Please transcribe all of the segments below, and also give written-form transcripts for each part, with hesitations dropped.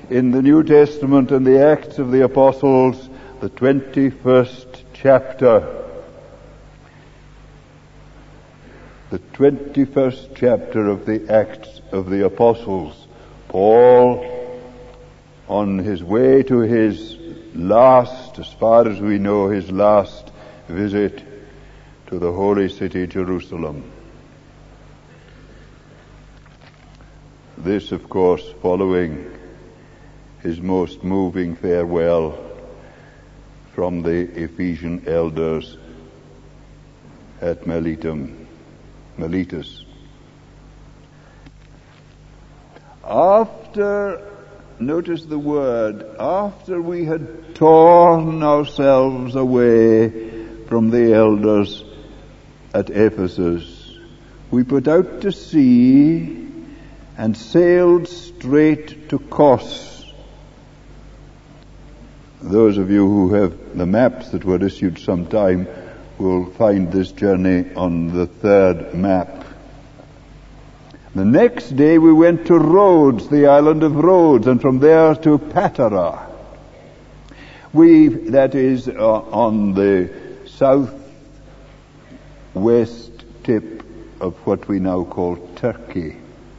in the New Testament and the Acts of the Apostles, the 21st chapter. The 21st chapter of the Acts of the Apostles. Paul, on his way to his last, as far as we know, his last visit to the holy city, Jerusalem. This, of course, following his most moving farewell from the Ephesian elders at Miletus. After, notice the word, after we had torn ourselves away from the elders at Ephesus, we put out to sea and sailed straight to Kos. Those of you who have the maps that were issued sometime will find this journey on the third map. The next day we went to Rhodes, the island of Rhodes, and from there to Patara. That is on the southwest tip of what we now call Turkey.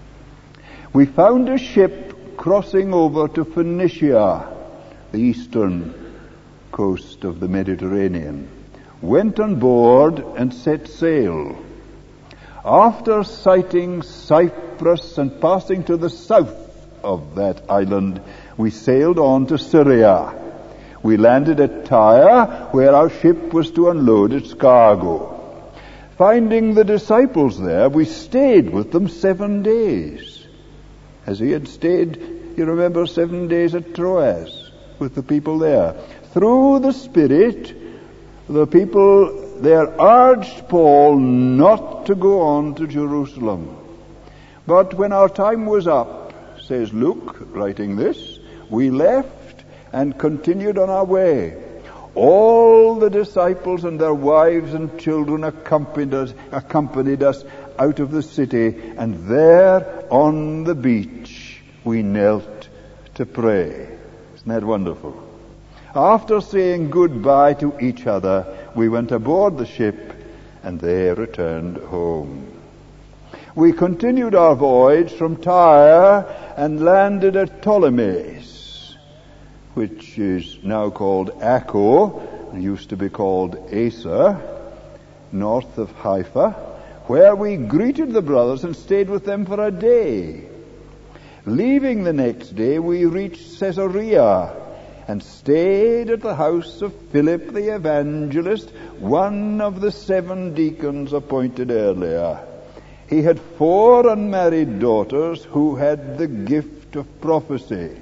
We found a ship crossing over to Phoenicia, the eastern coast of the Mediterranean, went on board and set sail. After sighting Cyprus and passing to the south of that island, we sailed on to Syria. We landed at Tyre, where our ship was to unload its cargo. Finding the disciples there, we stayed with them 7 days, as he had stayed, you remember, 7 days at Troas with the people there. Through the Spirit, the people there urged Paul not to go on to Jerusalem. But when our time was up, says Luke, writing this, we left and continued on our way. All the disciples and their wives and children accompanied us out of the city, and there on the beach we knelt to pray. Isn't that wonderful? After saying goodbye to each other, we went aboard the ship and they returned home. We continued our voyage from Tyre and landed at Ptolemais, which is now called Acco, and used to be called Asa, north of Haifa, where we greeted the brothers and stayed with them for a day. Leaving the next day, we reached Caesarea and stayed at the house of Philip the evangelist, one of the 7 deacons appointed earlier. He had 4 unmarried daughters who had the gift of prophecy.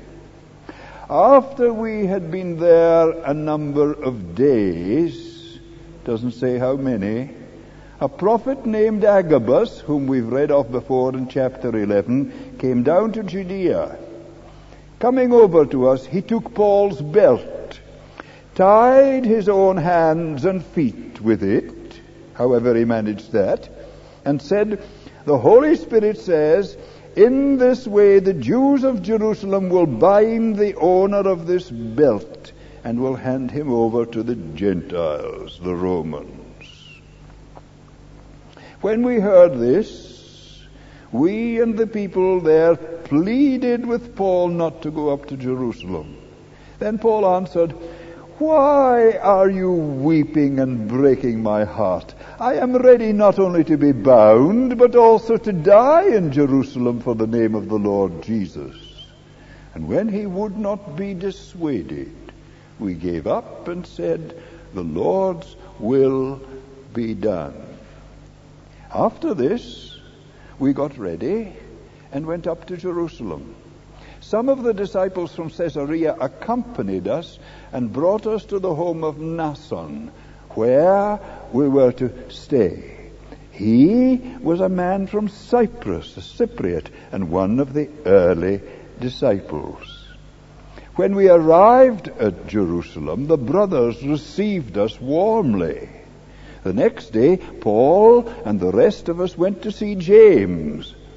After we had been there a number of days, doesn't say how many, a prophet named Agabus, whom we've read of before in chapter 11, came down to Judea. Coming over to us, he took Paul's belt, tied his own hands and feet with it, however he managed that, and said, "The Holy Spirit says, in this way the Jews of Jerusalem will bind the owner of this belt and will hand him over to the Gentiles, the Romans." When we heard this, we and the people there pleaded with Paul not to go up to Jerusalem. Then Paul answered, "Why are you weeping and breaking my heart? I am ready not only to be bound, but also to die in Jerusalem for the name of the Lord Jesus." And when he would not be dissuaded, we gave up and said, "The Lord's will be done." After this, we got ready and went up to Jerusalem. Some of the disciples from Caesarea accompanied us and brought us to the home of Mnason, where we were to stay. He was a man from Cyprus, a Cypriot, and one of the early disciples. When we arrived at Jerusalem, the brothers received us warmly. The next day, Paul and the rest of us went to see James,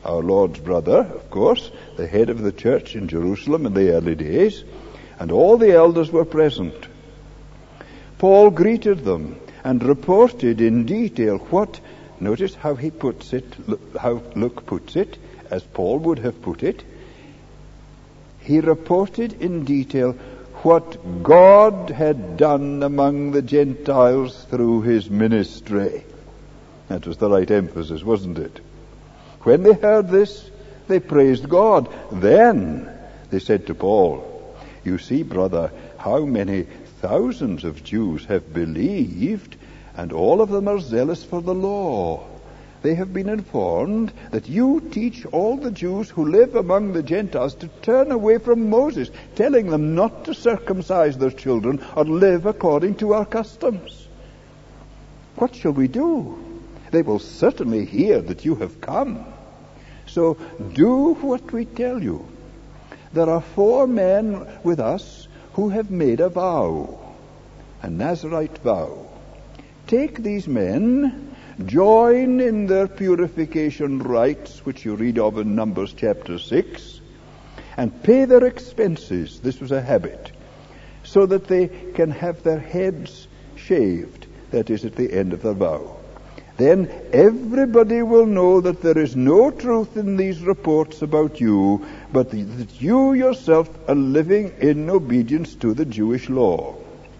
our Lord's brother, of course, the head of the church in Jerusalem in the early days, and all the elders were present. Paul greeted them and reported in detail what, notice how he puts it, how Luke puts it, as Paul would have put it. He reported in detail what God had done among the Gentiles through his ministry. That was the right emphasis, wasn't it? When they heard this, they praised God. Then they said to Paul, "You see, brother, how many thousands of Jews have believed, and all of them are zealous for the law. They have been informed that you teach all the Jews who live among the Gentiles to turn away from Moses, telling them not to circumcise their children or live according to our customs. What shall we do? They will certainly hear that you have come. So do what we tell you. There are 4 men with us who have made a vow, a Nazirite vow. Take these men, join in their purification rites, which you read of in Numbers chapter 6, and pay their expenses." This was a habit, so that they can have their heads shaved, that is, at the end of their vow. Then everybody will know that there is no truth in these reports about you, but that you yourself are living in obedience to the Jewish law.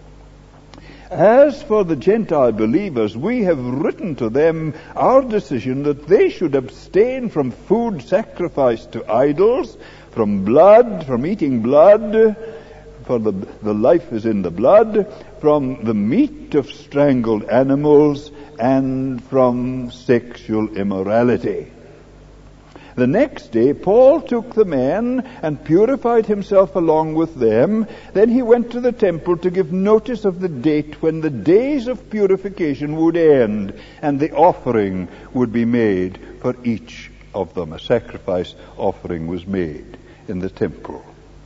As for the Gentile believers, we have written to them our decision that they should abstain from food sacrificed to idols, from blood, from eating blood, for the life is in the blood, from the meat of strangled animals, and from sexual immorality. The next day, Paul took the men and purified himself along with them. Then he went to the temple to give notice of the date when the days of purification would end and the offering would be made for each of them. A sacrifice offering was made in the temple.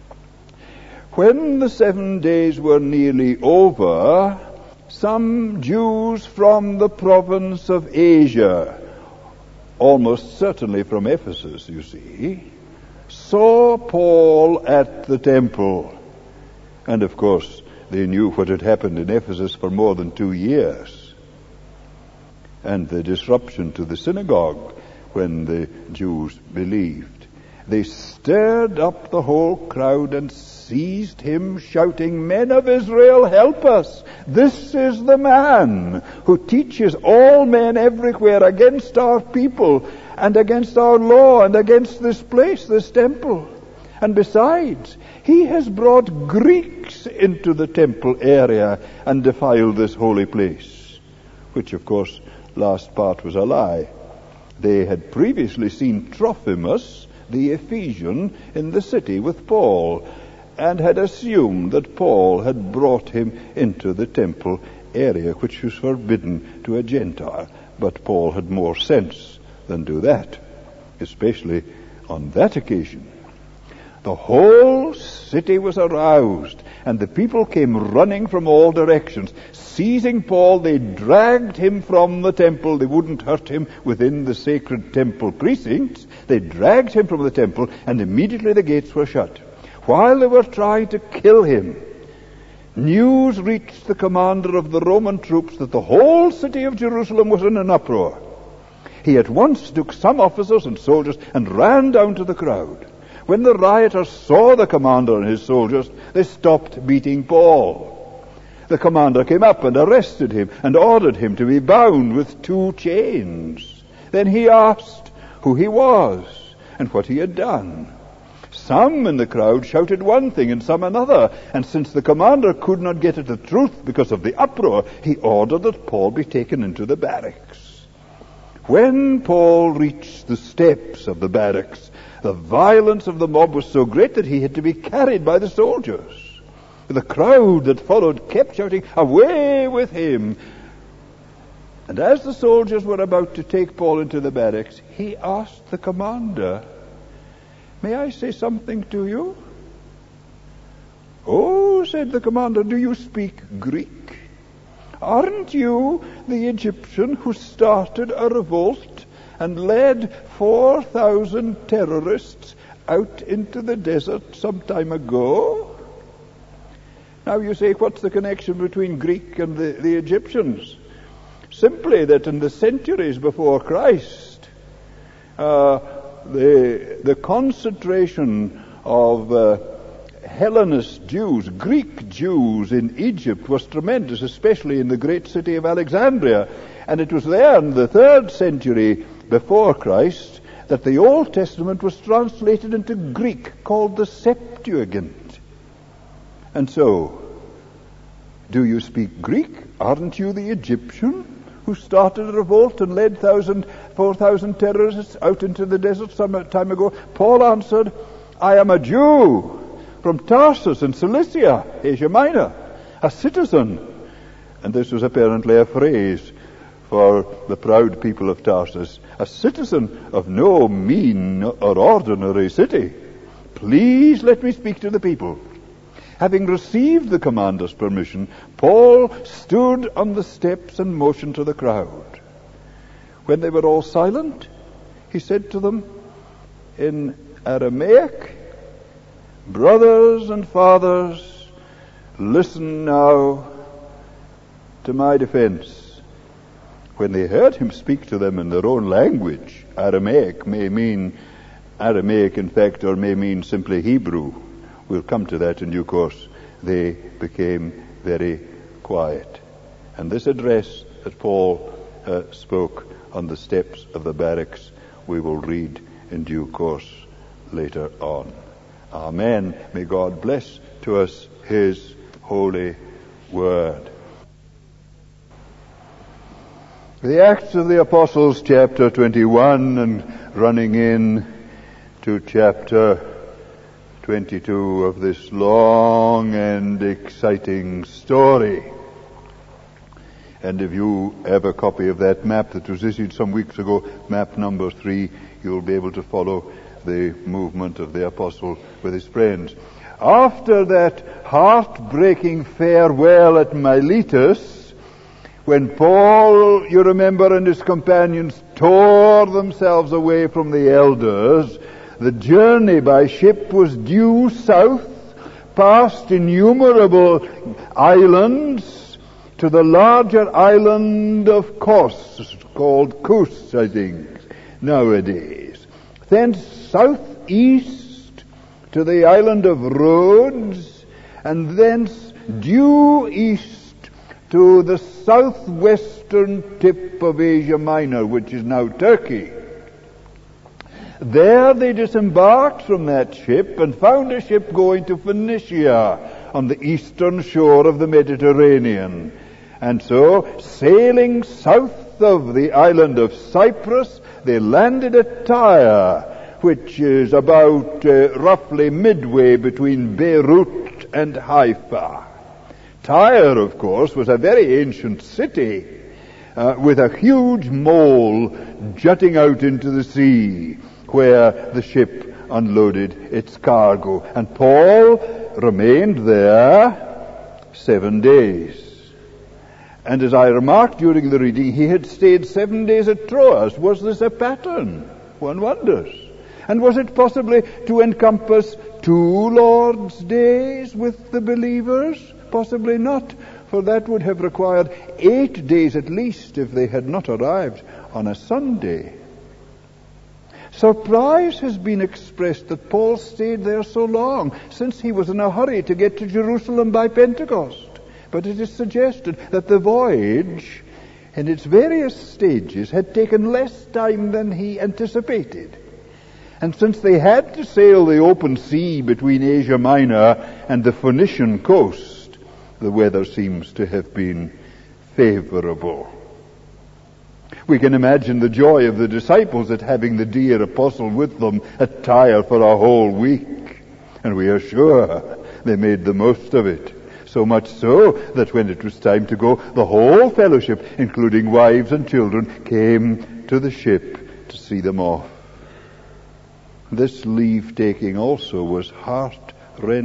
When the 7 days were nearly over, some Jews from the province of Asia, almost certainly from Ephesus, you see, saw Paul at the temple. And of course, they knew what had happened in Ephesus for more than 2 years, and the disruption to the synagogue when the Jews believed. They stirred up the whole crowd and seized him, shouting, "Men of Israel, help us! This is the man who teaches all men everywhere against our people and against our law and against this place, this temple. And besides, he has brought Greeks into the temple area and defiled this holy place." Which, of course, last part was a lie. They had previously seen Trophimus, the Ephesian, in the city with Paul, and had assumed that Paul had brought him into the temple area, which was forbidden to a Gentile. But Paul had more sense than do that, especially on that occasion. The whole city was aroused, and the people came running from all directions. Seizing Paul, they dragged him from the temple. They wouldn't hurt him within the sacred temple precincts. They dragged him from the temple, and immediately the gates were shut. While they were trying to kill him, news reached the commander of the Roman troops that the whole city of Jerusalem was in an uproar. He at once took some officers and soldiers and ran down to the crowd. When the rioters saw the commander and his soldiers, they stopped beating Paul. The commander came up and arrested him and ordered him to be bound with 2 chains. Then he asked who he was and what he had done. Some in the crowd shouted one thing and some another, and since the commander could not get at the truth because of the uproar, he ordered that Paul be taken into the barracks. When Paul reached the steps of the barracks, the violence of the mob was so great that he had to be carried by the soldiers. The crowd that followed kept shouting, "Away with him!" And as the soldiers were about to take Paul into the barracks, he asked the commander, "May I say something to you?" "Oh," said the commander, "do you speak Greek? Aren't you the Egyptian who started a revolt and led 4,000 terrorists out into the desert some time ago. Now you say, what's the connection between Greek and the Egyptians? Simply that in the centuries before Christ, the concentration of Hellenist Jews, Greek Jews in Egypt was tremendous, especially in the great city of Alexandria. And it was there in the 3rd century before Christ that the Old Testament was translated into Greek, called the Septuagint. And so, do you speak Greek? Aren't you the Egyptian who started a revolt and led 4,000 terrorists out into the desert some time ago? Paul answered, I am a Jew from Tarsus in Cilicia, Asia Minor, a citizen. And this was apparently a phrase for the proud people of Tarsus, a citizen of no mean or ordinary city. Please let me speak to the people. Having received the commander's permission, Paul stood on the steps and motioned to the crowd. When they were all silent, he said to them in Aramaic, Brothers and fathers, listen now to my defense. When they heard him speak to them in their own language, Aramaic may mean Aramaic, in fact, or may mean simply Hebrew. We'll come to that in due course. They became very quiet. And this address that Paul spoke on the steps of the barracks, we will read in due course later on. Amen. May God bless to us his holy word. The Acts of the Apostles, chapter 21, and running in to chapter 22 of this long and exciting story. And if you have a copy of that map that was issued some weeks ago, map number 3, you'll be able to follow the movement of the apostle with his friends. After that heartbreaking farewell at Miletus, when Paul, you remember, and his companions tore themselves away from the elders, the journey by ship was due south, past innumerable islands, to the larger island of Kos, called Kos, I think, nowadays. Thence southeast to the island of Rhodes, and thence due east to the southwestern tip of Asia Minor, which is now Turkey. There they disembarked from that ship and found a ship going to Phoenicia on the eastern shore of the Mediterranean. And so, sailing south of the island of Cyprus, they landed at Tyre, which is about roughly midway between Beirut and Haifa. Tyre, of course, was a very ancient city with a huge mole jutting out into the sea, where the ship unloaded its cargo. And Paul remained there 7 days. And as I remarked during the reading, he had stayed 7 days at Troas. Was this a pattern? One wonders. And was it possibly to encompass 2 Lord's days with the believers? Possibly not, for that would have required 8 days at least if they had not arrived on a Sunday. Surprise has been expressed that Paul stayed there so long, since he was in a hurry to get to Jerusalem by Pentecost. But it is suggested that the voyage, in its various stages, had taken less time than he anticipated. And since they had to sail the open sea between Asia Minor and the Phoenician coast, the weather seems to have been favorable. We can imagine the joy of the disciples at having the dear apostle with them at Tyre for a whole week. And we are sure they made the most of it. So much so that when it was time to go, the whole fellowship, including wives and children, came to the ship to see them off. This leave-taking also was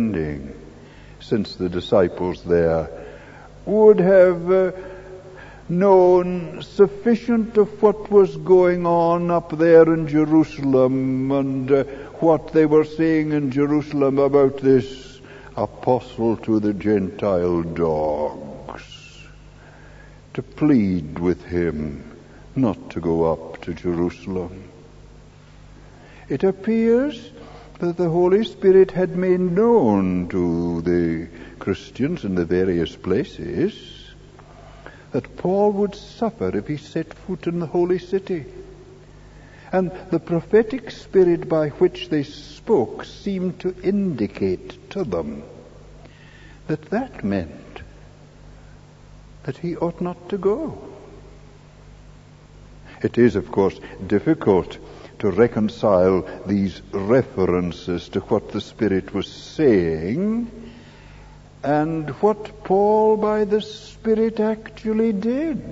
heart-rending, since the disciples there would have known sufficient of what was going on up there in Jerusalem and what they were saying in Jerusalem about this apostle to the Gentile dogs, to plead with him not to go up to Jerusalem. It appears that the Holy Spirit had made known to the Christians in the various places that Paul would suffer if he set foot in the holy city. And the prophetic spirit by which they spoke seemed to indicate to them that that meant that he ought not to go. It is, of course, difficult to reconcile these references to what the Spirit was saying and what Paul by the Spirit actually did.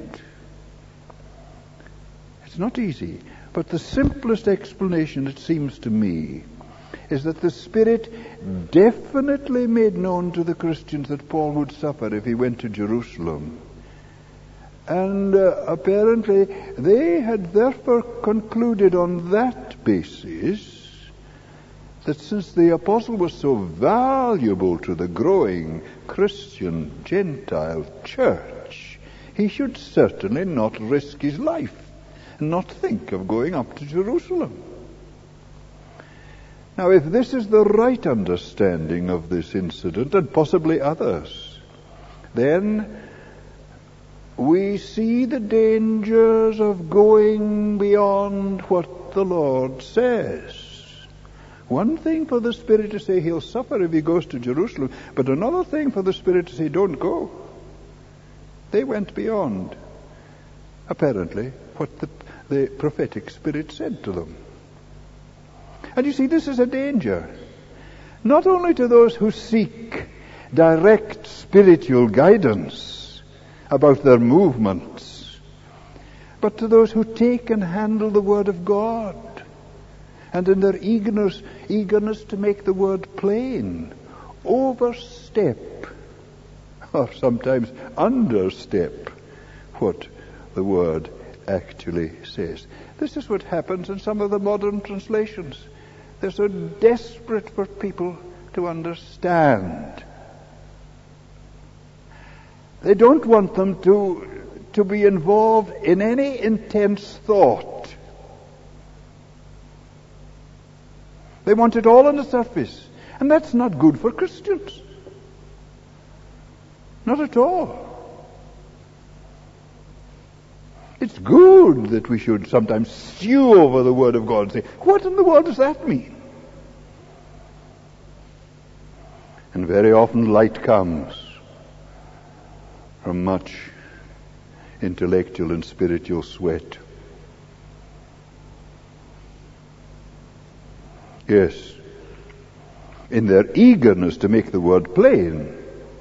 It's not easy, but the simplest explanation, it seems to me, is that the Spirit definitely made known to the Christians that Paul would suffer if he went to Jerusalem. And apparently they had therefore concluded on that basis that since the apostle was so valuable to the growing Christian Gentile church, he should certainly not risk his life and not think of going up to Jerusalem. Now, if this is the right understanding of this incident, and possibly others, then we see the dangers of going beyond what the Lord says. One thing for the Spirit to say he'll suffer if he goes to Jerusalem, but another thing for the Spirit to say don't go. They went beyond, apparently, what the prophetic Spirit said to them. And you see, this is a danger, not only to those who seek direct spiritual guidance about their movements, but to those who take and handle the Word of God, and in their eagerness to make the Word plain, overstep, or sometimes understep, what the Word actually says. This is what happens in some of the modern translations. They're so desperate for people to understand. They don't want them to be involved in any intense thought. They want it all on the surface. And that's not good for Christians. Not at all. It's good that we should sometimes stew over the Word of God and say, what in the world does that mean? And very often light comes from much intellectual and spiritual sweat. Yes, in their eagerness to make the Word plain,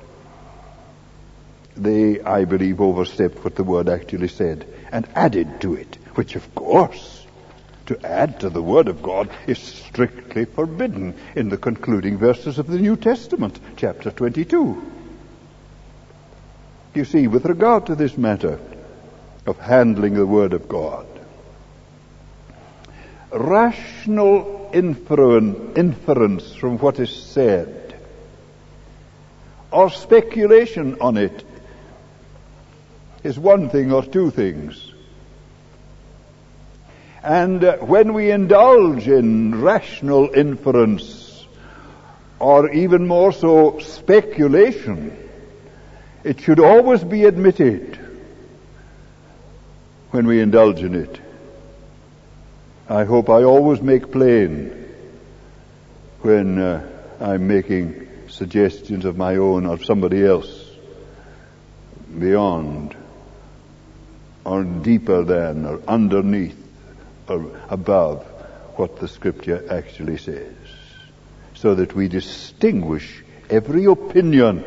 they, I believe, overstepped what the Word actually said and added to it, which, of course, to add to the Word of God is strictly forbidden in the concluding verses of the New Testament, chapter 22. You see, with regard to this matter of handling the Word of God, rational inference from what is said, or speculation on it, is one thing or two things. And when we indulge in rational inference, or even more so speculation, it should always be admitted when we indulge in it. I hope I always make plain when I'm making suggestions of my own or somebody else beyond or deeper than or underneath or above what the Scripture actually says, so that we distinguish every opinion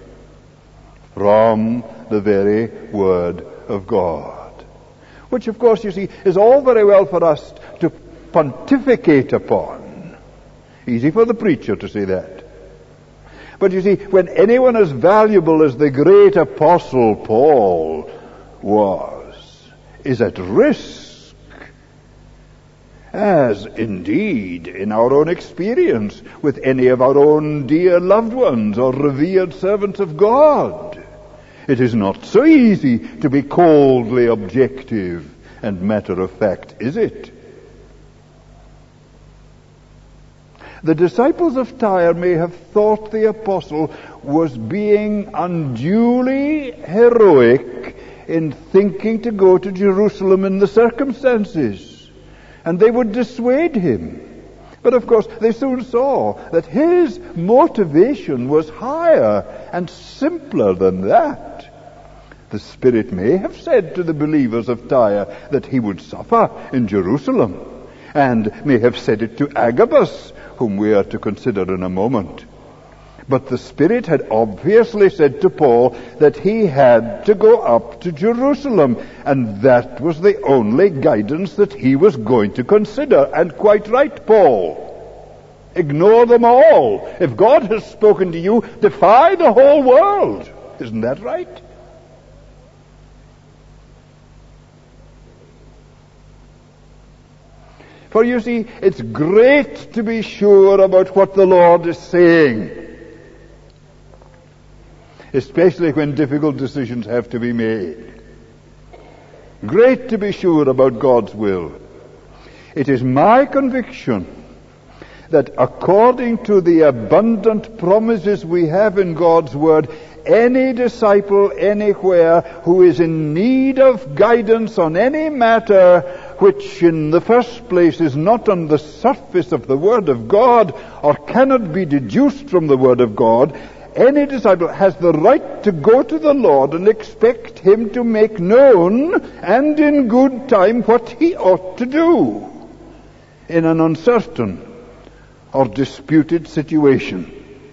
from the very Word of God. Which, of course, you see, is all very well for us to pontificate upon. Easy for the preacher to say that. But you see, when anyone as valuable as the great apostle Paul is at risk, as indeed in our own experience with any of our own dear loved ones or revered servants of God. It is not so easy to be coldly objective and matter of fact, is it? The disciples of Tyre may have thought the apostle was being unduly heroic in thinking to go to Jerusalem in the circumstances, and they would dissuade him. But of course they soon saw that his motivation was higher and simpler than that. The Spirit may have said to the believers of Tyre that he would suffer in Jerusalem, and may have said it to Agabus, whom we are to consider in a moment. But the Spirit had obviously said to Paul that he had to go up to Jerusalem, and that was the only guidance that he was going to consider. And quite right, Paul. Ignore them all. If God has spoken to you, defy the whole world. Isn't that right? For you see, it's great to be sure about what the Lord is saying, especially when difficult decisions have to be made. Great to be sure about God's will. It is my conviction that according to the abundant promises we have in God's Word, any disciple anywhere who is in need of guidance on any matter which in the first place is not on the surface of the Word of God or cannot be deduced from the Word of God, any disciple has the right to go to the Lord and expect Him to make known and in good time what he ought to do in an uncertain or disputed situation.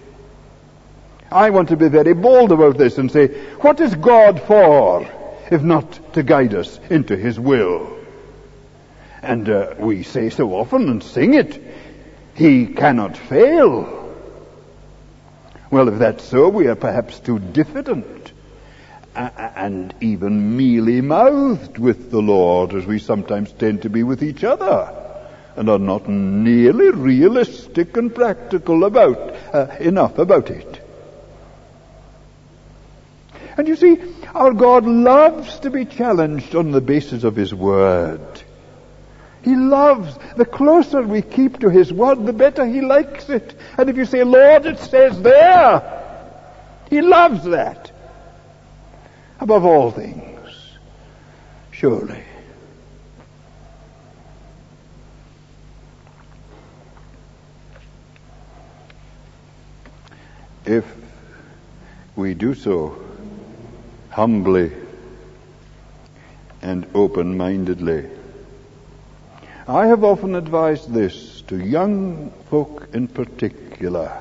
I want to be very bold about this and say, what is God for if not to guide us into His will? And we say so often and sing it, He cannot fail. Well, if that's so, we are perhaps too diffident and even mealy-mouthed with the Lord, as we sometimes tend to be with each other, and are not nearly realistic and practical enough about it. And you see, our God loves to be challenged on the basis of His Word. He loves, the closer we keep to His Word, the better He likes it. And if you say, Lord, it says there, He loves that. Above all things, surely. If we do so humbly and open-mindedly, I have often advised this to young folk in particular,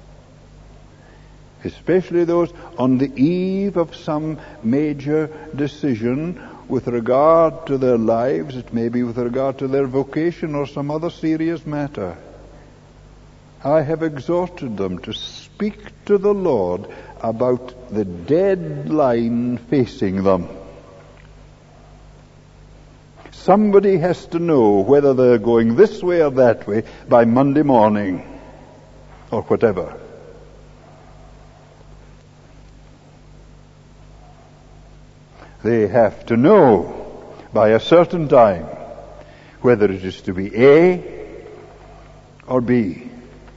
especially those on the eve of some major decision with regard to their lives. It may be with regard to their vocation or some other serious matter. I have exhorted them to speak to the Lord about the deadline facing them. Somebody has to know whether they're going this way or that way by Monday morning or whatever. They have to know by a certain time whether it is to be A or B.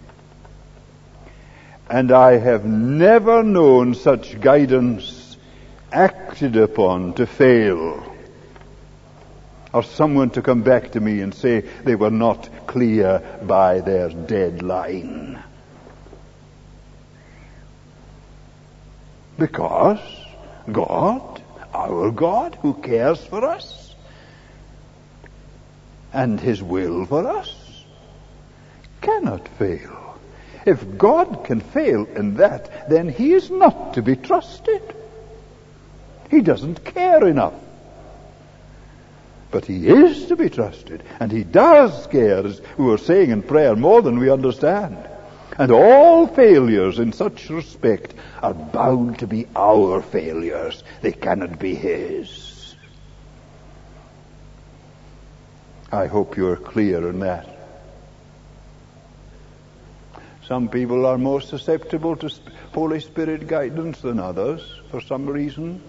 And I have never known such guidance acted upon to fail, or someone to come back to me and say they were not clear by their deadline. Because God, our God, who cares for us, and His will for us, cannot fail. If God can fail in that, then He is not to be trusted. He doesn't care enough. But He is to be trusted, and He does care, as we were saying in prayer, more than we understand. And all failures in such respect are bound to be our failures. They cannot be His. I hope you're clear in that. Some people are more susceptible to Holy Spirit guidance than others for some reason.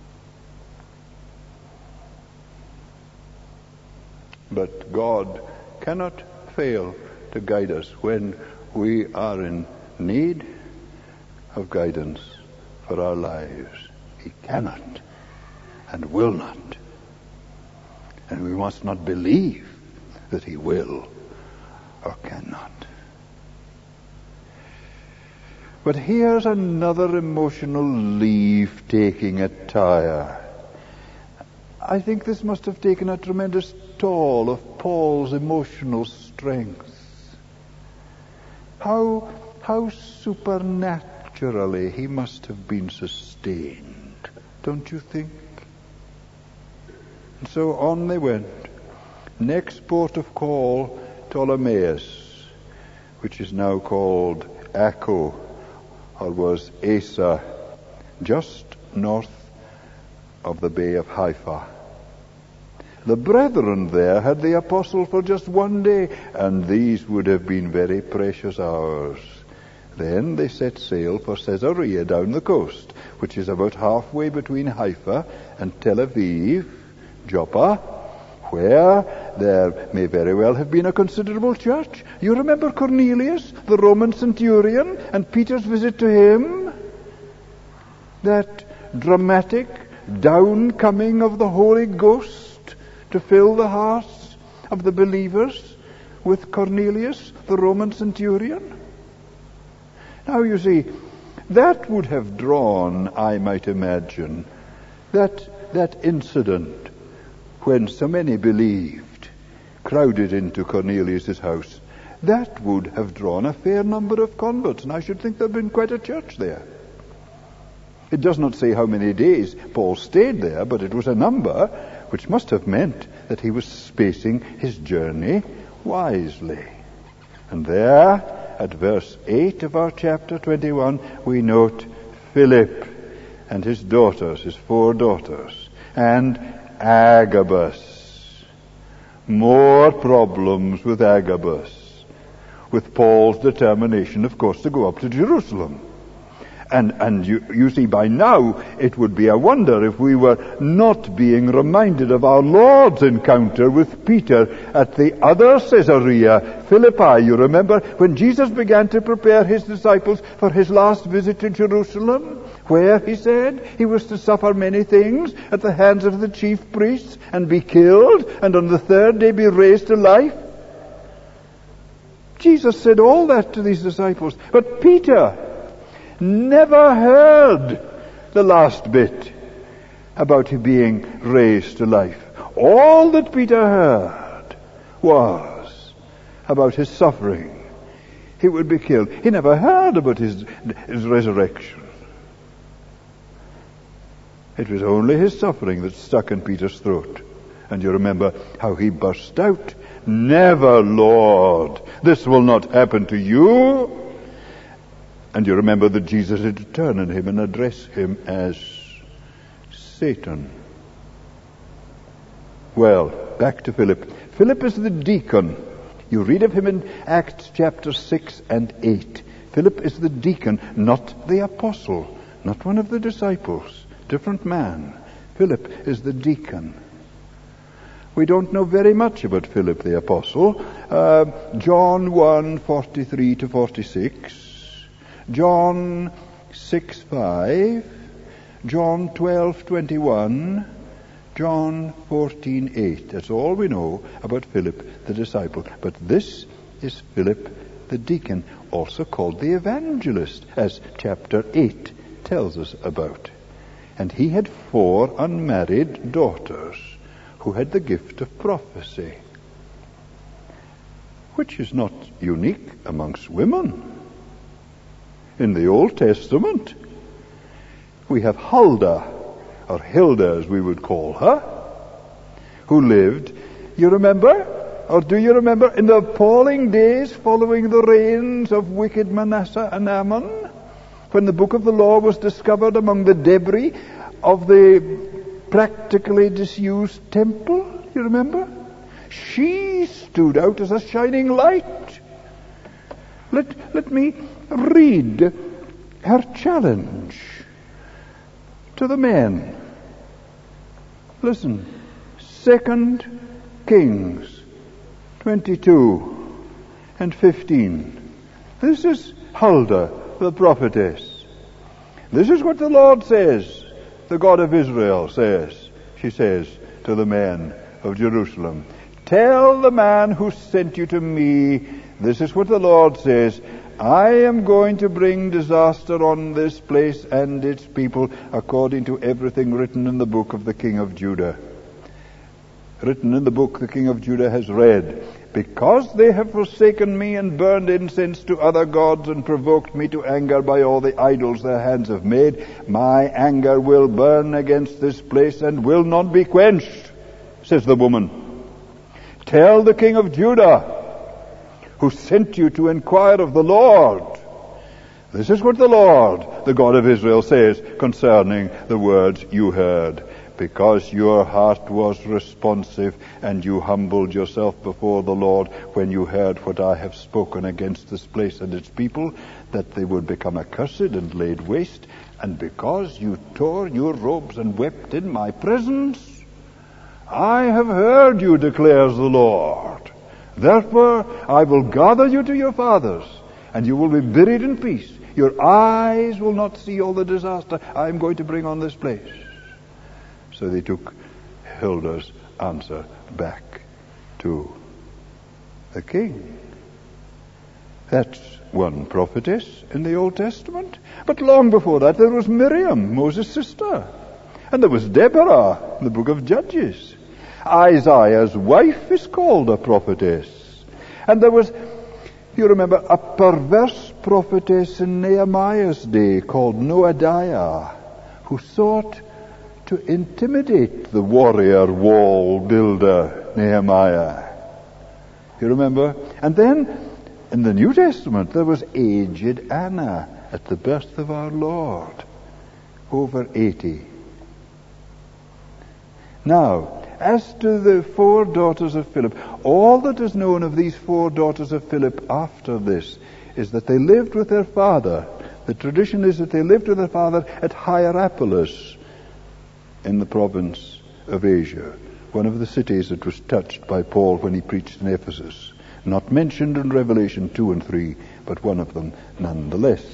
But God cannot fail to guide us when we are in need of guidance for our lives. He cannot and will not. And we must not believe that he will or cannot. But here's another emotional leave-taking at Tyre. I think this must have taken a tremendous toll of Paul's emotional strength. How supernaturally he must have been sustained, don't you think? And so on they went. Next port of call, Ptolemais, which is now called Acco, or was Asa, just north of the Bay of Haifa. The brethren there had the apostle for just one day, and these would have been very precious hours. Then they set sail for Caesarea down the coast, which is about halfway between Haifa and Tel Aviv, Joppa, where there may very well have been a considerable church. You remember Cornelius, the Roman centurion, and Peter's visit to him? That dramatic downcoming of the Holy Ghost to fill the hearts of the believers with Cornelius, the Roman centurion. Now you see, that would have drawn, I might imagine, that incident when so many believed, crowded into Cornelius' house, that would have drawn a fair number of converts, and I should think there had been quite a church there. It does not say how many days Paul stayed there, but it was a number which must have meant that he was spacing his journey wisely. And there, at verse 8 of our chapter 21, we note Philip and his daughters, his 4 daughters, and Agabus. More problems with Agabus, with Paul's determination, of course, to go up to Jerusalem. And you see, by now, it would be a wonder if we were not being reminded of our Lord's encounter with Peter at the other Caesarea Philippi. You remember when Jesus began to prepare his disciples for his last visit to Jerusalem, where, he said, he was to suffer many things at the hands of the chief priests and be killed, and on the 3rd day be raised to life. Jesus said all that to these disciples. But Peter never heard the last bit about him being raised to life. All that Peter heard was about his suffering. He would be killed. He never heard about his resurrection. It was only his suffering that stuck in Peter's throat. And you remember how he burst out, "Never, Lord, this will not happen to you." And you remember that Jesus had to turn on him and address him as Satan. Well, back to Philip. Philip is the deacon. You read of him in Acts chapter 6 and 8. Philip is the deacon, not the apostle, not one of the disciples. Different man. Philip is the deacon. We don't know very much about Philip the apostle. John 1:43 to 46. John 6:5, John 12:21, John 14:8. That's all we know about Philip the disciple. But this is Philip the deacon, also called the evangelist, as chapter 8 tells us about. And he had 4 unmarried daughters who had the gift of prophecy, which is not unique amongst women. In the Old Testament, we have Huldah, or Hilda as we would call her, who lived, you remember, or do you remember, in the appalling days following the reigns of wicked Manasseh and Ammon, when the book of the law was discovered among the debris of the practically disused temple, you remember? She stood out as a shining light. Let me read her challenge to the men. Listen, 2 Kings 22 and 15. This is Huldah, the prophetess. This is what the Lord says, the God of Israel says. She says to the men of Jerusalem, tell the man who sent you to me, this is what the Lord says, I am going to bring disaster on this place and its people according to everything written in the book of the king of Judah. Written in the book the king of Judah has read, because they have forsaken me and burned incense to other gods and provoked me to anger by all the idols their hands have made, my anger will burn against this place and will not be quenched, says the woman. Tell the king of Judah, who sent you to inquire of the Lord. This is what the Lord, the God of Israel, says concerning the words you heard. Because your heart was responsive and you humbled yourself before the Lord when you heard what I have spoken against this place and its people, that they would become accursed and laid waste, and because you tore your robes and wept in my presence, I have heard you, declares the Lord. Therefore I will gather you to your fathers, and you will be buried in peace. Your eyes will not see all the disaster I am going to bring on this place. So they took Huldah's answer back to the king. That's one prophetess in the Old Testament. But long before that there was Miriam, Moses' sister. And there was Deborah in the book of Judges. Isaiah's wife is called a prophetess. And there was, you remember, a perverse prophetess in Nehemiah's day called Noadiah, who sought to intimidate the warrior wall builder Nehemiah. You remember? And then in the New Testament there was aged Anna at the birth of our Lord, over 80. Now, as to the 4 daughters of Philip, all that is known of these 4 daughters of Philip after this is that they lived with their father. The tradition is that they lived with their father at Hierapolis in the province of Asia, one of the cities that was touched by Paul when he preached in Ephesus. Not mentioned in Revelation 2 and 3, but one of them nonetheless.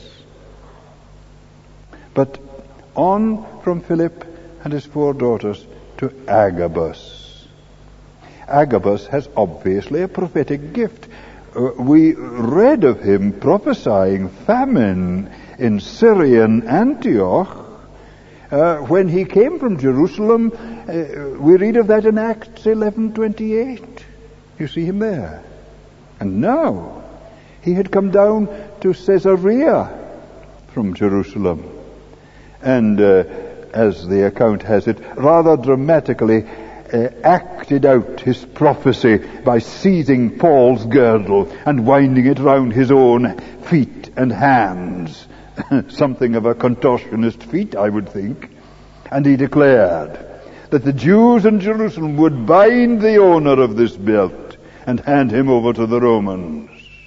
But on from Philip and his 4 daughters to Agabus. Agabus has obviously a prophetic gift. We read of him prophesying famine in Syrian Antioch. When he came from Jerusalem, we read of that in Acts 11:28. You see him there. And now, he had come down to Caesarea from Jerusalem. And as the account has it, rather dramatically acted out his prophecy by seizing Paul's girdle and winding it round his own feet and hands. Something of a contortionist feat, I would think. And he declared that the Jews in Jerusalem would bind the owner of this belt and hand him over to the Romans.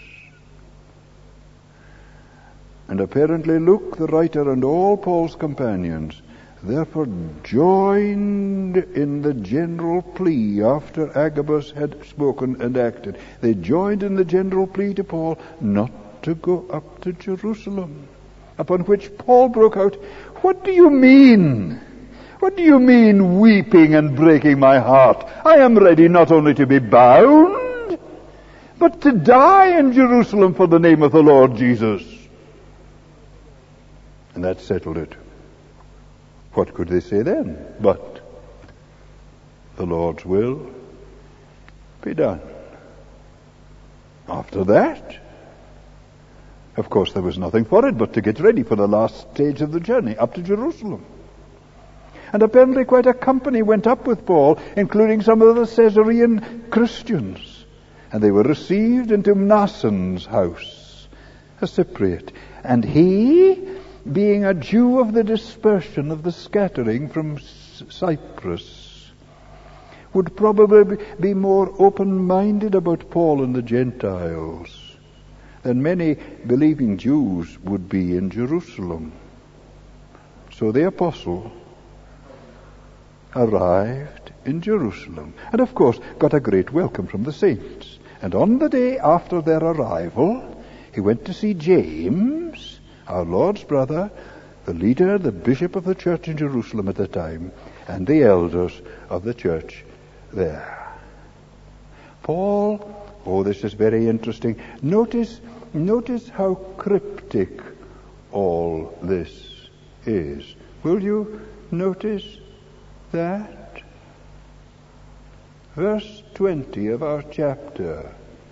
And apparently Luke, the writer, and all Paul's companions therefore joined in the general plea after Agabus had spoken and acted. They joined in the general plea to Paul not to go up to Jerusalem. Upon which Paul broke out, "What do you mean? What do you mean, weeping and breaking my heart? I am ready not only to be bound, but to die in Jerusalem for the name of the Lord Jesus." And that settled it. What could they say then? But the Lord's will be done. After that, of course, there was nothing for it but to get ready for the last stage of the journey up to Jerusalem. And apparently quite a company went up with Paul, including some of the Caesarean Christians. And they were received into Mnason's house, a Cypriot. And he, being a Jew of the dispersion, of the scattering from Cyprus, would probably be more open-minded about Paul and the Gentiles than many believing Jews would be in Jerusalem. So the apostle arrived in Jerusalem and, of course, got a great welcome from the saints. And on the day after their arrival, he went to see James, our Lord's brother, the leader, the bishop of the church in Jerusalem at the time, and the elders of the church there. Paul, this is very interesting. Notice how cryptic all this is. Will you notice that? Verse 20 of our chapter.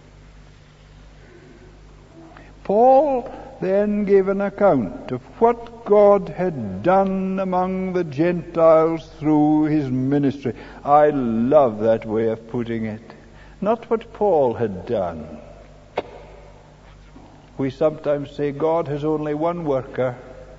Paul then gave an account of what God had done among the Gentiles through his ministry. I love that way of putting it. Not what Paul had done. We sometimes say God has only one worker,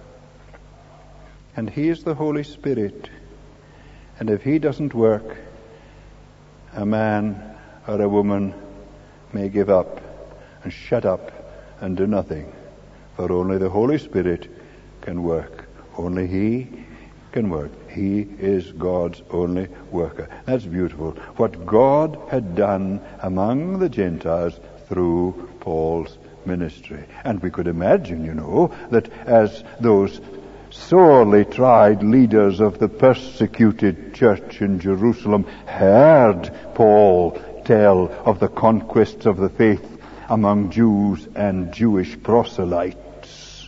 and he is the Holy Spirit. And if he doesn't work, a man or a woman may give up and shut up and do nothing. For only the Holy Spirit can work. Only he can work. He is God's only worker. That's beautiful. What God had done among the Gentiles through Paul's ministry. And we could imagine, that as those sorely tried leaders of the persecuted church in Jerusalem heard Paul tell of the conquests of the faith among Jews and Jewish proselytes,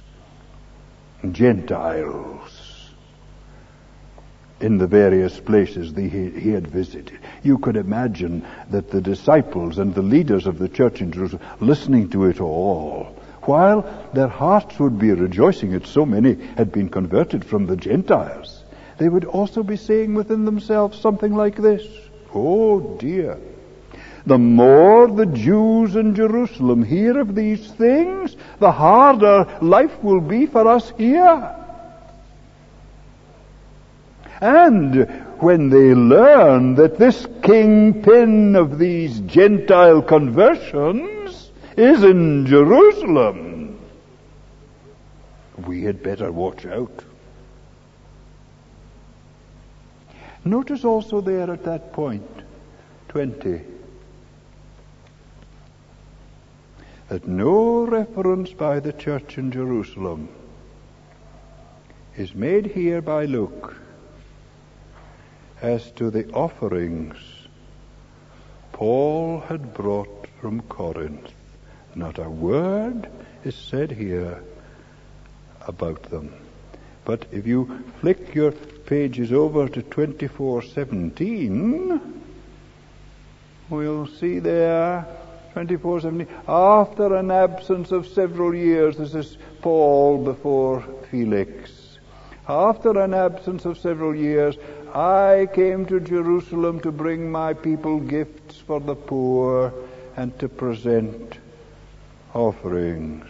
Gentiles, in the various places he had visited. You could imagine that the disciples and the leaders of the church in Jerusalem listening to it all, while their hearts would be rejoicing that so many had been converted from the Gentiles, they would also be saying within themselves something like this: oh dear, the more the Jews in Jerusalem hear of these things, the harder life will be for us here. And when they learn that this kingpin of these Gentile conversions is in Jerusalem, we had better watch out. Notice also there at that point, 20, that no reference by the church in Jerusalem is made here by Luke as to the offerings Paul had brought from Corinth. Not a word is said here about them. But if you flick your pages over to 24:17, we'll see there 24:17. After an absence of several years, this is Paul before Felix. After an absence of several years, I came to Jerusalem to bring my people gifts for the poor and to present offerings.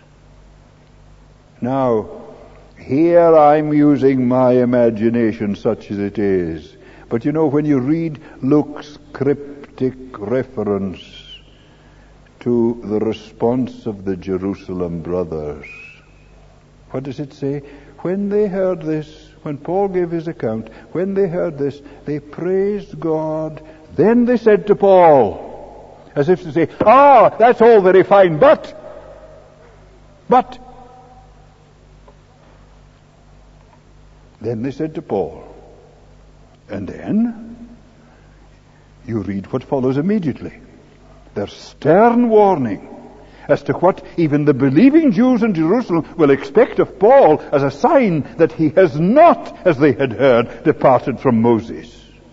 Now, here I'm using my imagination, such as it is. But when you read Luke's cryptic reference to the response of the Jerusalem brothers, what does it say? When they heard this, when Paul gave his account, when they heard this, they praised God. Then they said to Paul, as if to say, that's all very fine, but. Then they said to Paul. And then you read what follows immediately. Their stern warning as to what even the believing Jews in Jerusalem will expect of Paul as a sign that he has not, as they had heard, departed from Moses.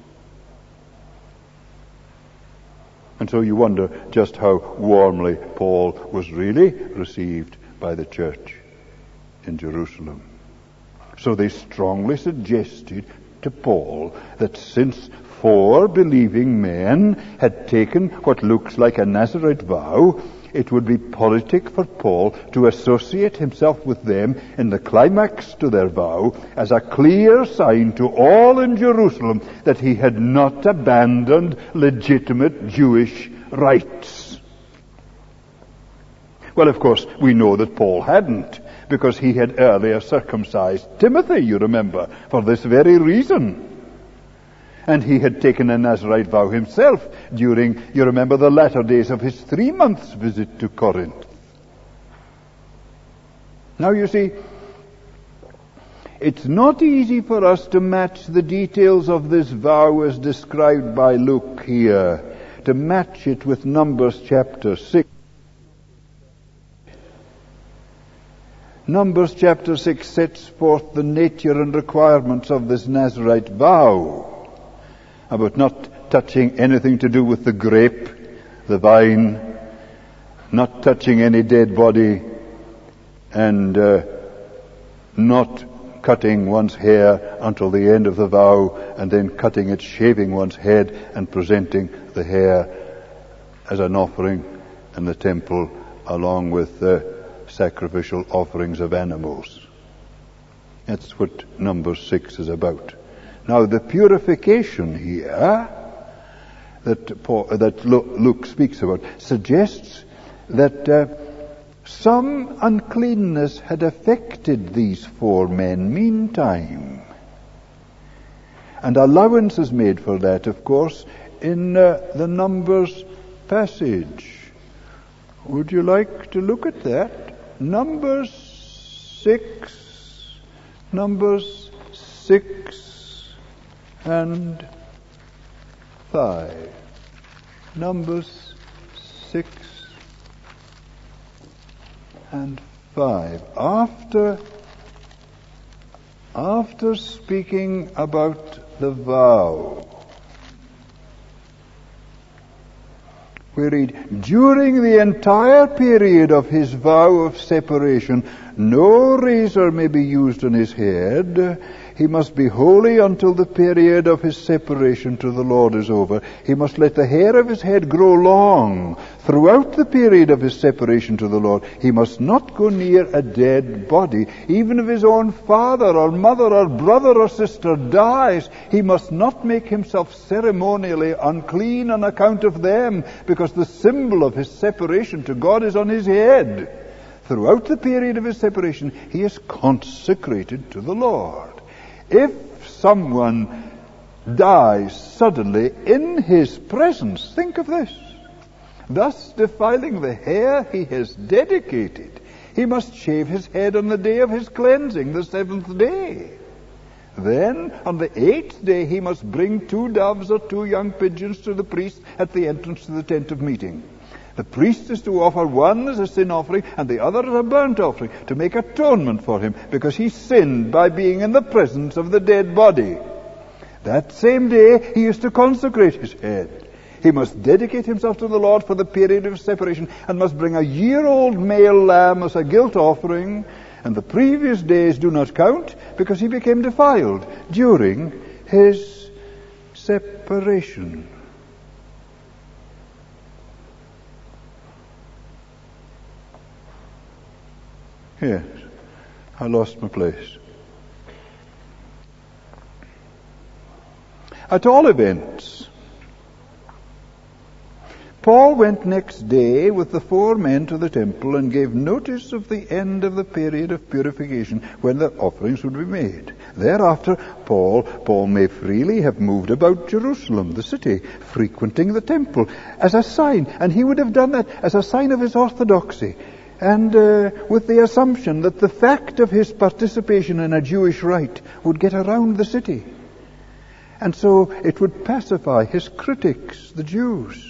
And so you wonder just how warmly Paul was really received by the church in Jerusalem. So they strongly suggested to Paul that since 4 believing men had taken what looks like a Nazirite vow, it would be politic for Paul to associate himself with them in the climax to their vow as a clear sign to all in Jerusalem that he had not abandoned legitimate Jewish rites. Well, of course, we know that Paul hadn't, because he had earlier circumcised Timothy, you remember, for this very reason. And he had taken a Nazirite vow himself during, you remember, the latter days of his 3 months visit to Corinth. Now you see, it's not easy for us to match the details of this vow as described by Luke here, to match it with Numbers chapter 6. Numbers chapter 6 sets forth the nature and requirements of this Nazirite vow, about not touching anything to do with the grape, the vine, not touching any dead body, and not cutting one's hair until the end of the vow, and then cutting it, shaving one's head, and presenting the hair as an offering in the temple along with sacrificial offerings of animals. That's what Numbers 6 is about. Now, the purification here that Luke speaks about suggests that some uncleanness had affected these 4 men meantime. And allowance is made for that, of course, in the Numbers passage. Would you like to look at that? Numbers 6 and 5. Numbers 6 and 5. After speaking about the vow, we read, during the entire period of his vow of separation, no razor may be used on his head. He must be holy until the period of his separation to the Lord is over. He must let the hair of his head grow long throughout the period of his separation to the Lord. He must not go near a dead body. Even if his own father or mother or brother or sister dies, he must not make himself ceremonially unclean on account of them, because the symbol of his separation to God is on his head. Throughout the period of his separation, he is consecrated to the Lord. If someone dies suddenly in his presence, think of this, thus defiling the hair he has dedicated, he must shave his head on the day of his cleansing, the 7th day. Then, on the 8th day, he must bring 2 doves or 2 young pigeons to the priest at the entrance to the tent of meeting. The priest is to offer one as a sin offering and the other as a burnt offering to make atonement for him, because he sinned by being in the presence of the dead body. That same day he is to consecrate his head. He must dedicate himself to the Lord for the period of separation and must bring a year-old male lamb as a guilt offering, and the previous days do not count because he became defiled during his separation. Yes, I lost my place. At all events, Paul went next day with the 4 men to the temple and gave notice of the end of the period of purification when the offerings would be made. Thereafter, Paul may freely have moved about Jerusalem, the city, frequenting the temple as a sign, and he would have done that as a sign of his orthodoxy, and with the assumption that the fact of his participation in a Jewish rite would get around the city. And so it would pacify his critics, the Jews.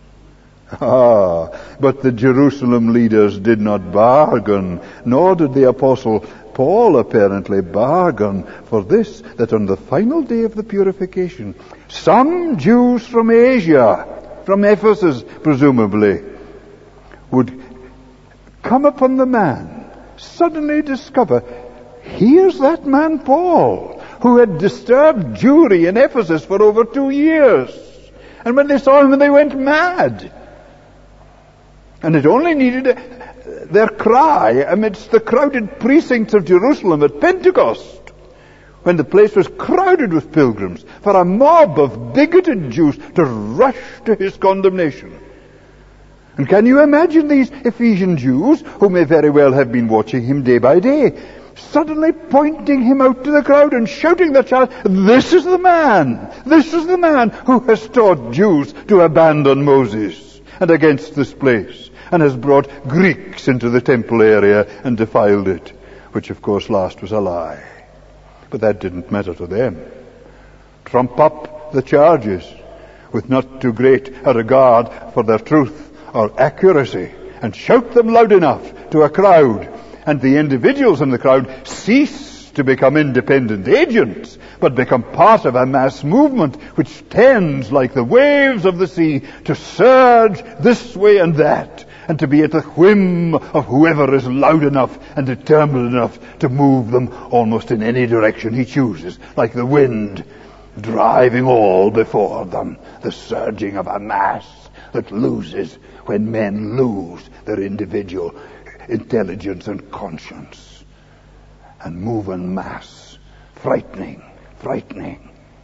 But the Jerusalem leaders did not bargain, nor did the Apostle Paul apparently bargain for this, that on the final day of the purification, some Jews from Asia, from Ephesus presumably, would come upon the man, suddenly discover, here's that man Paul, who had disturbed Jewry in Ephesus for over 2 years. And when they saw him, they went mad. And it only needed their cry amidst the crowded precincts of Jerusalem at Pentecost, when the place was crowded with pilgrims, for a mob of bigoted Jews to rush to his condemnation. And can you imagine these Ephesian Jews, who may very well have been watching him day by day, suddenly pointing him out to the crowd and shouting the chant, "This is the man! This is the man who has taught Jews to abandon Moses and against this place, and has brought Greeks into the temple area and defiled it," which of course last was a lie. But that didn't matter to them. Trump up the charges with not too great a regard for their truth or accuracy, and shout them loud enough to a crowd, and the individuals in the crowd cease to become independent agents, but become part of a mass movement which tends, like the waves of the sea, to surge this way and that, and to be at the whim of whoever is loud enough and determined enough to move them almost in any direction he chooses, like the wind driving all before them, the surging of a mass that loses when men lose their individual intelligence and conscience and move en masse. Frightening, frightening.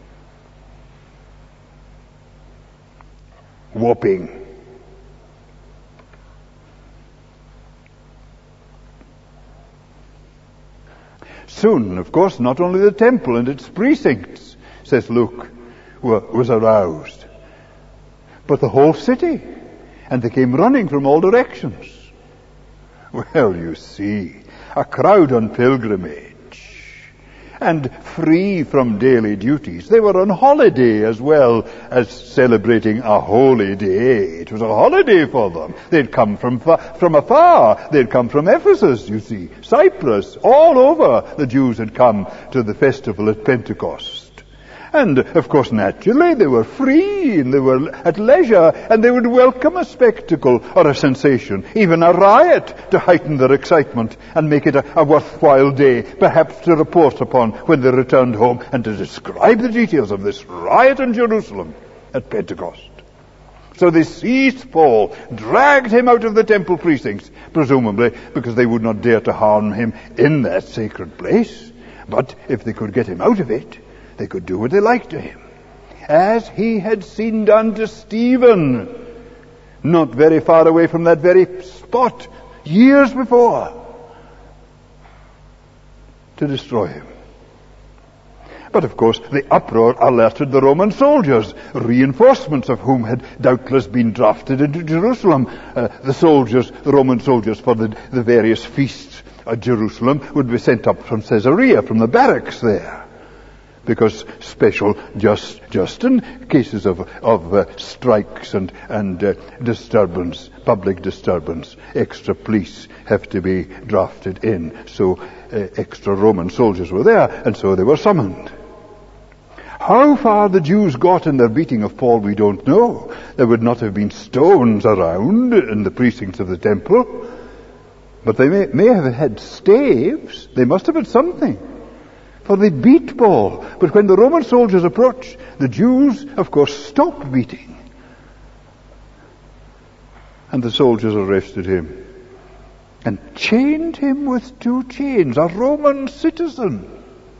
Whopping. Soon, of course, not only the temple and its precincts, says Luke, was aroused, but the whole city, and they came running from all directions. Well, you see, a crowd on pilgrimage, and free from daily duties. They were on holiday as well as celebrating a holy day. It was a holiday for them. They'd come from afar. They'd come from Ephesus, you see, Cyprus, all over the Jews had come to the festival at Pentecost. And, of course, naturally, they were free, and they were at leisure, and they would welcome a spectacle or a sensation, even a riot, to heighten their excitement and make it a worthwhile day, perhaps to report upon when they returned home, and to describe the details of this riot in Jerusalem at Pentecost. So they seized Paul, dragged him out of the temple precincts, presumably because they would not dare to harm him in that sacred place. But if they could get him out of it, they could do what they liked to him, as he had seen done to Stephen, not very far away from that very spot, years before, to destroy him. But of course, the uproar alerted the Roman soldiers, reinforcements of whom had doubtless been drafted into Jerusalem. The Roman soldiers for the various feasts at Jerusalem would be sent up from Caesarea, from the barracks there. Because special just in cases of strikes and disturbance, public disturbance, extra police have to be drafted in. So extra Roman soldiers were there, and so they were summoned. How far the Jews got in their beating of Paul, we don't know. There would not have been stones around in the precincts of the temple, but they may have had staves. They must have had something. For they beat Paul. But when the Roman soldiers approached, the Jews, of course, stopped beating. And the soldiers arrested him and chained him with 2 chains, a Roman citizen,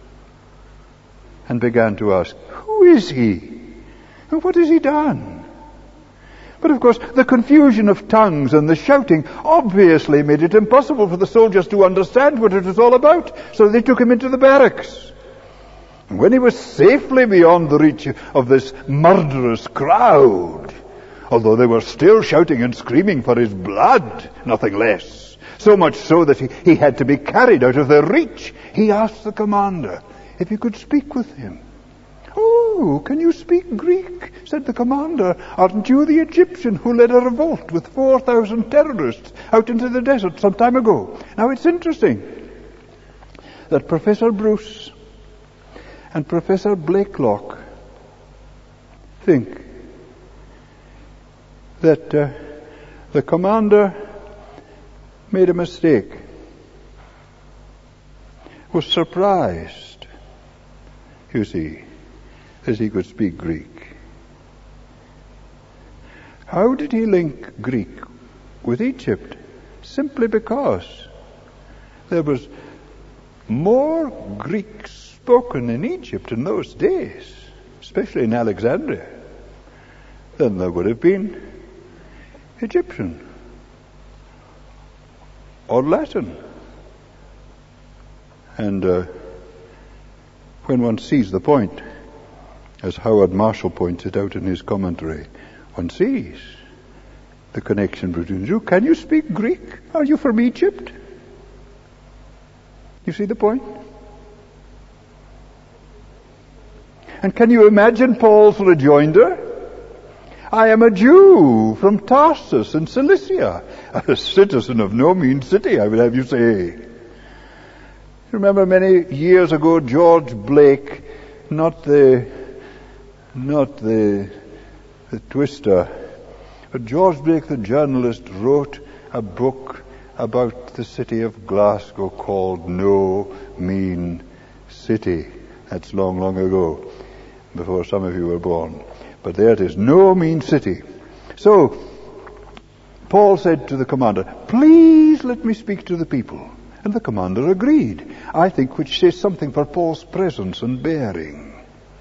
and began to ask, who is he? And what has he done? But of course, the confusion of tongues and the shouting obviously made it impossible for the soldiers to understand what it was all about. So they took him into the barracks. And when he was safely beyond the reach of this murderous crowd, although they were still shouting and screaming for his blood, nothing less, so much so that he had to be carried out of their reach, he asked the commander if he could speak with him. "Oh, can you speak Greek?" said the commander. "Aren't you the Egyptian who led a revolt with 4,000 terrorists out into the desert some time ago?" Now it's interesting that Professor Bruce and Professor Blakelock think that the commander made a mistake, was surprised, you see, as he could speak Greek. How did he link Greek with Egypt, simply because there was more Greek spoken in Egypt in those days, especially in Alexandria, than there would have been Egyptian or Latin. And when one sees the point, as Howard Marshall points it out in his commentary, one sees the connection between you. Can you speak Greek? Are you from Egypt? You see the point? And can you imagine Paul's rejoinder? I am a Jew from Tarsus in Cilicia, a citizen of no mean city, I would have you say. Remember many years ago, George Blake, not the twister, but George Blake, the journalist, wrote a book about the city of Glasgow called No Mean City. That's long, long ago, before some of you were born. But there it is, No Mean City. So, Paul said to the commander, please let me speak to the people. And the commander agreed, I think, which says something for Paul's presence and bearing.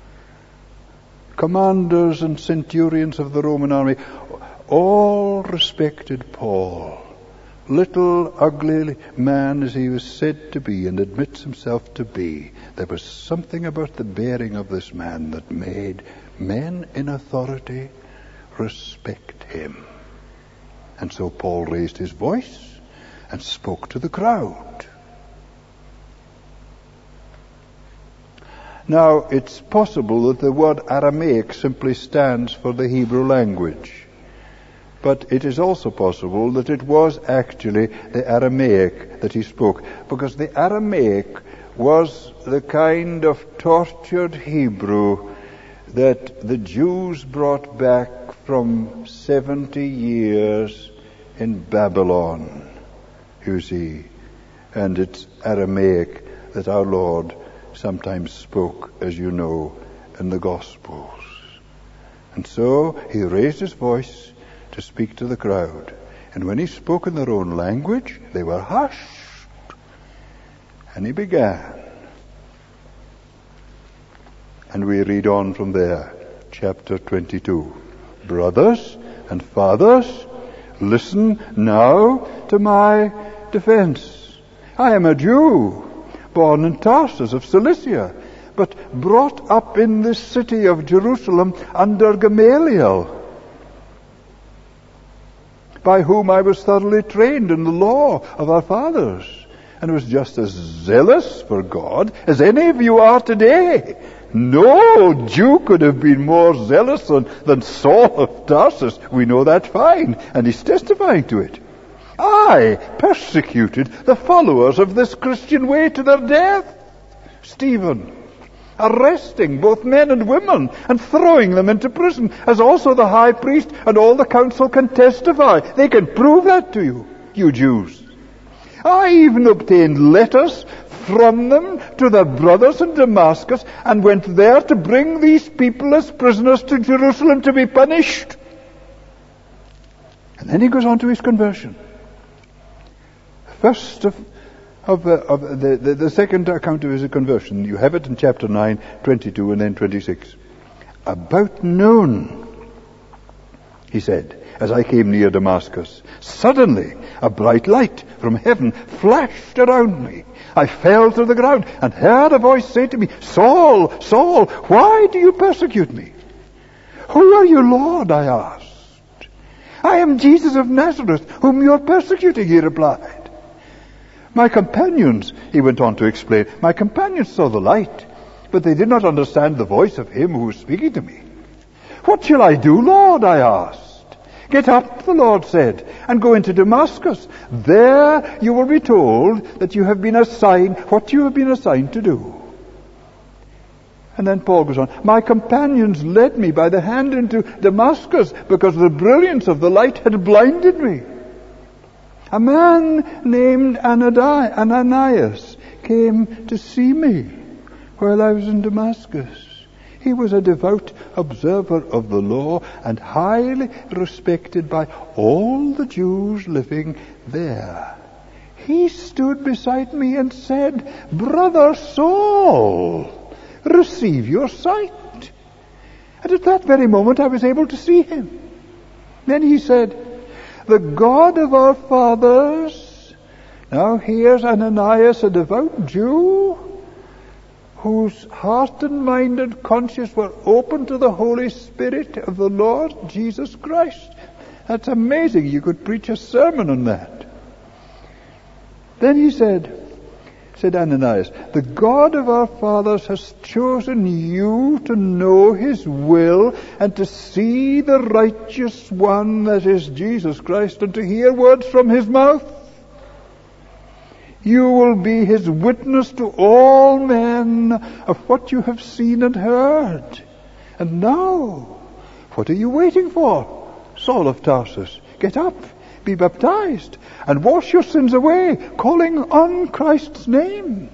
Commanders and centurions of the Roman army all respected Paul. Little, ugly man as he was said to be and admits himself to be, there was something about the bearing of this man that made men in authority respect him. And so Paul raised his voice and spoke to the crowd. Now, it's possible that the word Aramaic simply stands for the Hebrew language. But it is also possible that it was actually the Aramaic that he spoke, because the Aramaic was the kind of tortured Hebrew that the Jews brought back from 70 years in Babylon, you see. And it's Aramaic that our Lord sometimes spoke, as you know, in the Gospels. And so he raised his voice to speak to the crowd. And when he spoke in their own language, they were hushed. And he began. And we read on from there, chapter 22. Brothers and fathers, listen now to my defense. I am a Jew, born in Tarsus of Cilicia, but brought up in this city of Jerusalem under Gamaliel, by whom I was thoroughly trained in the law of our fathers, and was just as zealous for God as any of you are today. No Jew could have been more zealous than Saul of Tarsus. We know that fine, and he's testifying to it. I persecuted the followers of this Christian way to their death. Stephen, arresting both men and women and throwing them into prison, as also the high priest and all the council can testify. They can prove that to you, you Jews. I even obtained letters from them to their brothers in Damascus, and went there to bring these people as prisoners to Jerusalem to be punished. And then he goes on to his conversion. First the second account of his conversion, you have it in chapter 9, 22 and then 26. About noon, he said, as I came near Damascus, suddenly a bright light from heaven flashed around me. I fell to the ground and heard a voice say to me, Saul, Saul, why do you persecute me? Who are you, Lord? I asked. I am Jesus of Nazareth, whom you are persecuting, he replied. My companions, he went on to explain, my companions saw the light, but they did not understand the voice of him who was speaking to me. What shall I do, Lord? I asked. Get up, the Lord said, and go into Damascus. There you will be told that you have been assigned what you have been assigned to do. And then Paul goes on, my companions led me by the hand into Damascus because the brilliance of the light had blinded me. A man named Ananias came to see me while I was in Damascus. He was a devout observer of the law and highly respected by all the Jews living there. He stood beside me and said, "Brother Saul, receive your sight." And at that very moment I was able to see him. Then he said, "The God of our fathers," now here's Ananias, a devout Jew, whose heart and mind and conscience were open to the Holy Spirit of the Lord Jesus Christ. That's amazing. You could preach a sermon on that. Then he said Ananias, "The God of our fathers has chosen you to know his will and to see the righteous one, that is Jesus Christ, and to hear words from his mouth. You will be his witness to all men of what you have seen and heard. And now, what are you waiting for, Saul of Tarsus? Get up, be baptized, and wash your sins away, calling on Christ's name."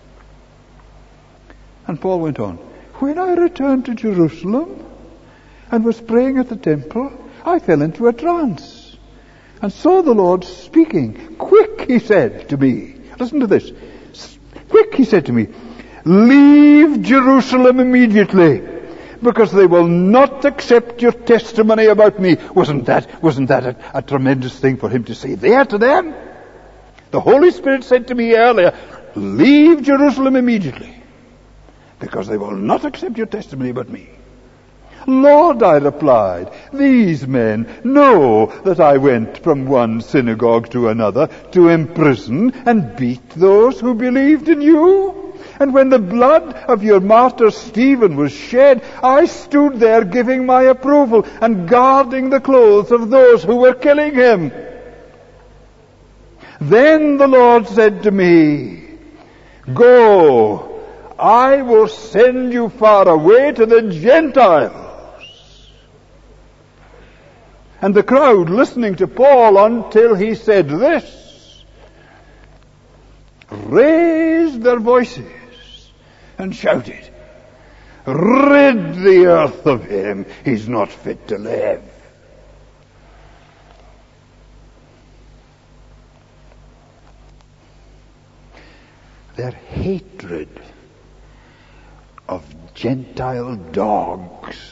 And Paul went on, "When I returned to Jerusalem and was praying at the temple, I fell into a trance and saw the Lord speaking. 'Quick,' he said to me." Listen to this. "Quick," he said to me, "leave Jerusalem immediately, because they will not accept your testimony about me." Wasn't that a tremendous thing for him to say there to them? The Holy Spirit said to me earlier, "Leave Jerusalem immediately, because they will not accept your testimony about me." "Lord," I replied, "these men know that I went from one synagogue to another to imprison and beat those who believed in you. And when the blood of your martyr Stephen was shed, I stood there giving my approval and guarding the clothes of those who were killing him. Then the Lord said to me, 'Go, I will send you far away to the Gentiles.'" And the crowd listening to Paul until he said this raised their voices and shouted, "Rid the earth of him, he's not fit to live." Their hatred of Gentile dogs.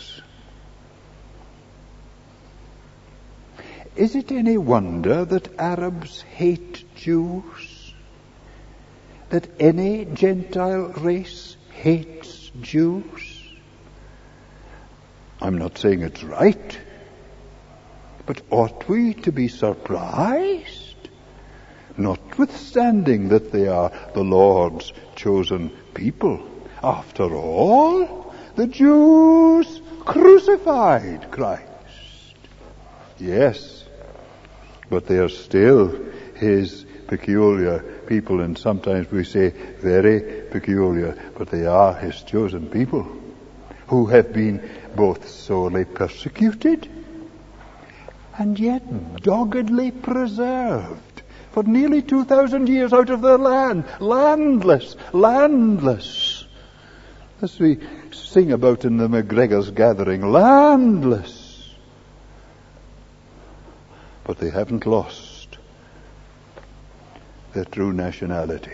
Is it any wonder that Arabs hate Jews? That any Gentile race hates Jews? I'm not saying it's right, but ought we to be surprised? Notwithstanding that they are the Lord's chosen people. After all, the Jews crucified Christ. Yes, but they are still his peculiar people, and sometimes we say very peculiar, but they are his chosen people who have been both sorely persecuted and yet doggedly preserved for nearly 2,000 years out of their land, landless, as we sing about in the MacGregor's gathering, landless. But they haven't lost their true nationality.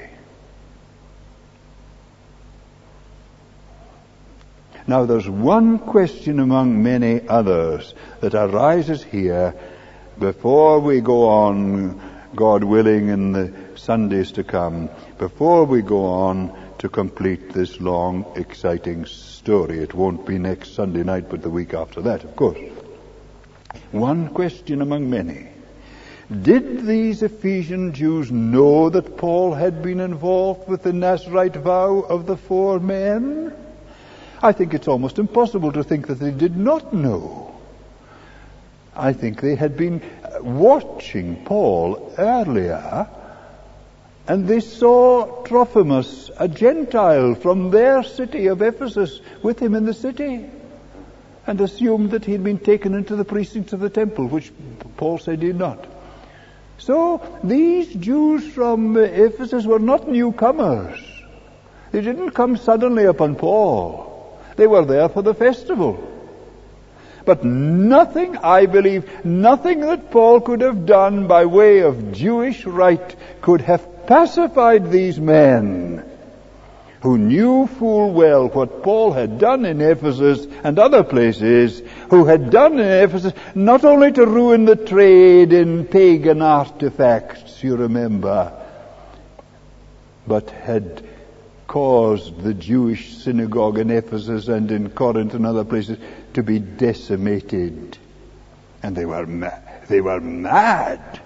Now there's one question among many others that arises here before we go on, God willing, in the Sundays to come, before we go on to complete this long, exciting story. It won't be next Sunday night, but the week after that, of course. One question among many. Did these Ephesian Jews know that Paul had been involved with the Nazirite vow of the 4 men? I think it's almost impossible to think that they did not know. I think they had been watching Paul earlier, and they saw Trophimus, a Gentile from their city of Ephesus, with him in the city, and assumed that he'd been taken into the precincts of the temple, which Paul said he had not. So these Jews from Ephesus were not newcomers. They didn't come suddenly upon Paul. They were there for the festival. But nothing, I believe, nothing that Paul could have done by way of Jewish rite could have pacified these men, who knew full well what Paul had done in Ephesus and other places, who had done in Ephesus not only to ruin the trade in pagan artifacts, you remember, but had caused the Jewish synagogue in Ephesus and in Corinth and other places to be decimated. And they were mad.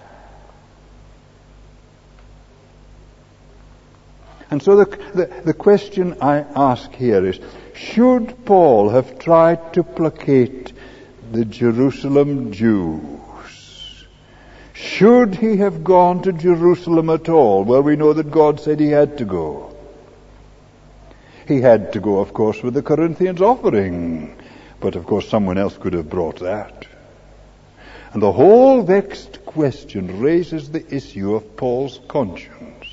And so the question I ask here is, should Paul have tried to placate the Jerusalem Jews? Should he have gone to Jerusalem at all? Well, we know that God said he had to go. He had to go, of course, with the Corinthians' offering. But, of course, someone else could have brought that. And the whole vexed question raises the issue of Paul's conscience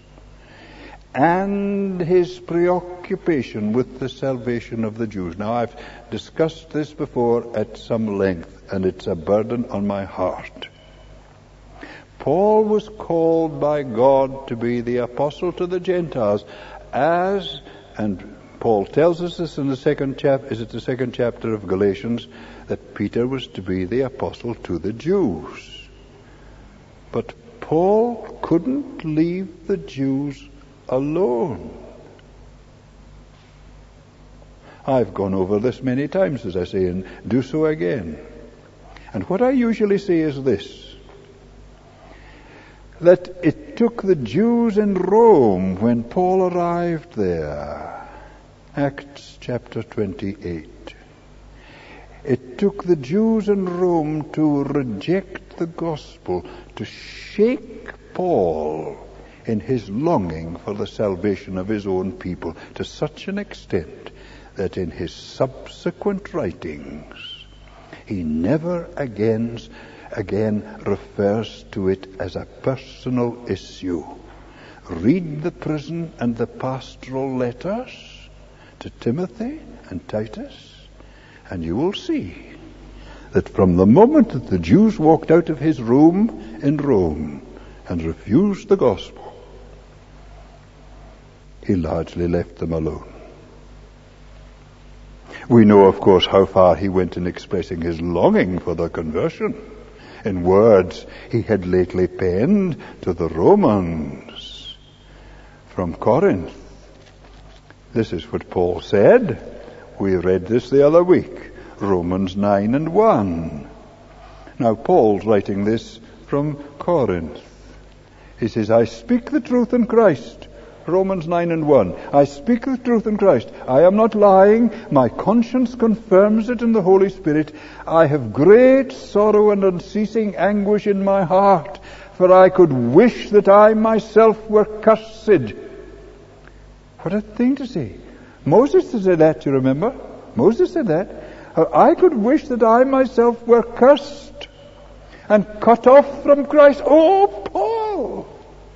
and his preoccupation with the salvation of the Jews. Now, I've discussed this before at some length, and it's a burden on my heart. Paul was called by God to be the apostle to the Gentiles, and Paul tells us this in the second chapter of Galatians, that Peter was to be the apostle to the Jews. But Paul couldn't leave the Jews alone. I've gone over this many times, as I say, and do so again. And what I usually say is this, that it took the Jews in Rome when Paul arrived there. Acts chapter 28. It took the Jews in Rome to reject the gospel, to shake Paul in his longing for the salvation of his own people, to such an extent that in his subsequent writings he never again refers to it as a personal issue. Read the prison and the pastoral letters to Timothy and Titus, and you will see that from the moment that the Jews walked out of his room in Rome and refused the gospel, he largely left them alone. We know, of course, how far he went in expressing his longing for their conversion in words he had lately penned to the Romans from Corinth. This is what Paul said. We read this the other week, Romans 9:1. Now, Paul's writing this from Corinth. He says, I speak the truth in Christ. Romans 9:1. I speak the truth in Christ. I am not lying. My conscience confirms it in the Holy Spirit. I have great sorrow and unceasing anguish in my heart, for I could wish that I myself were cursed. What a thing to say. Moses said that, you remember? Moses said that. I could wish that I myself were cursed and cut off from Christ. Oh, Paul!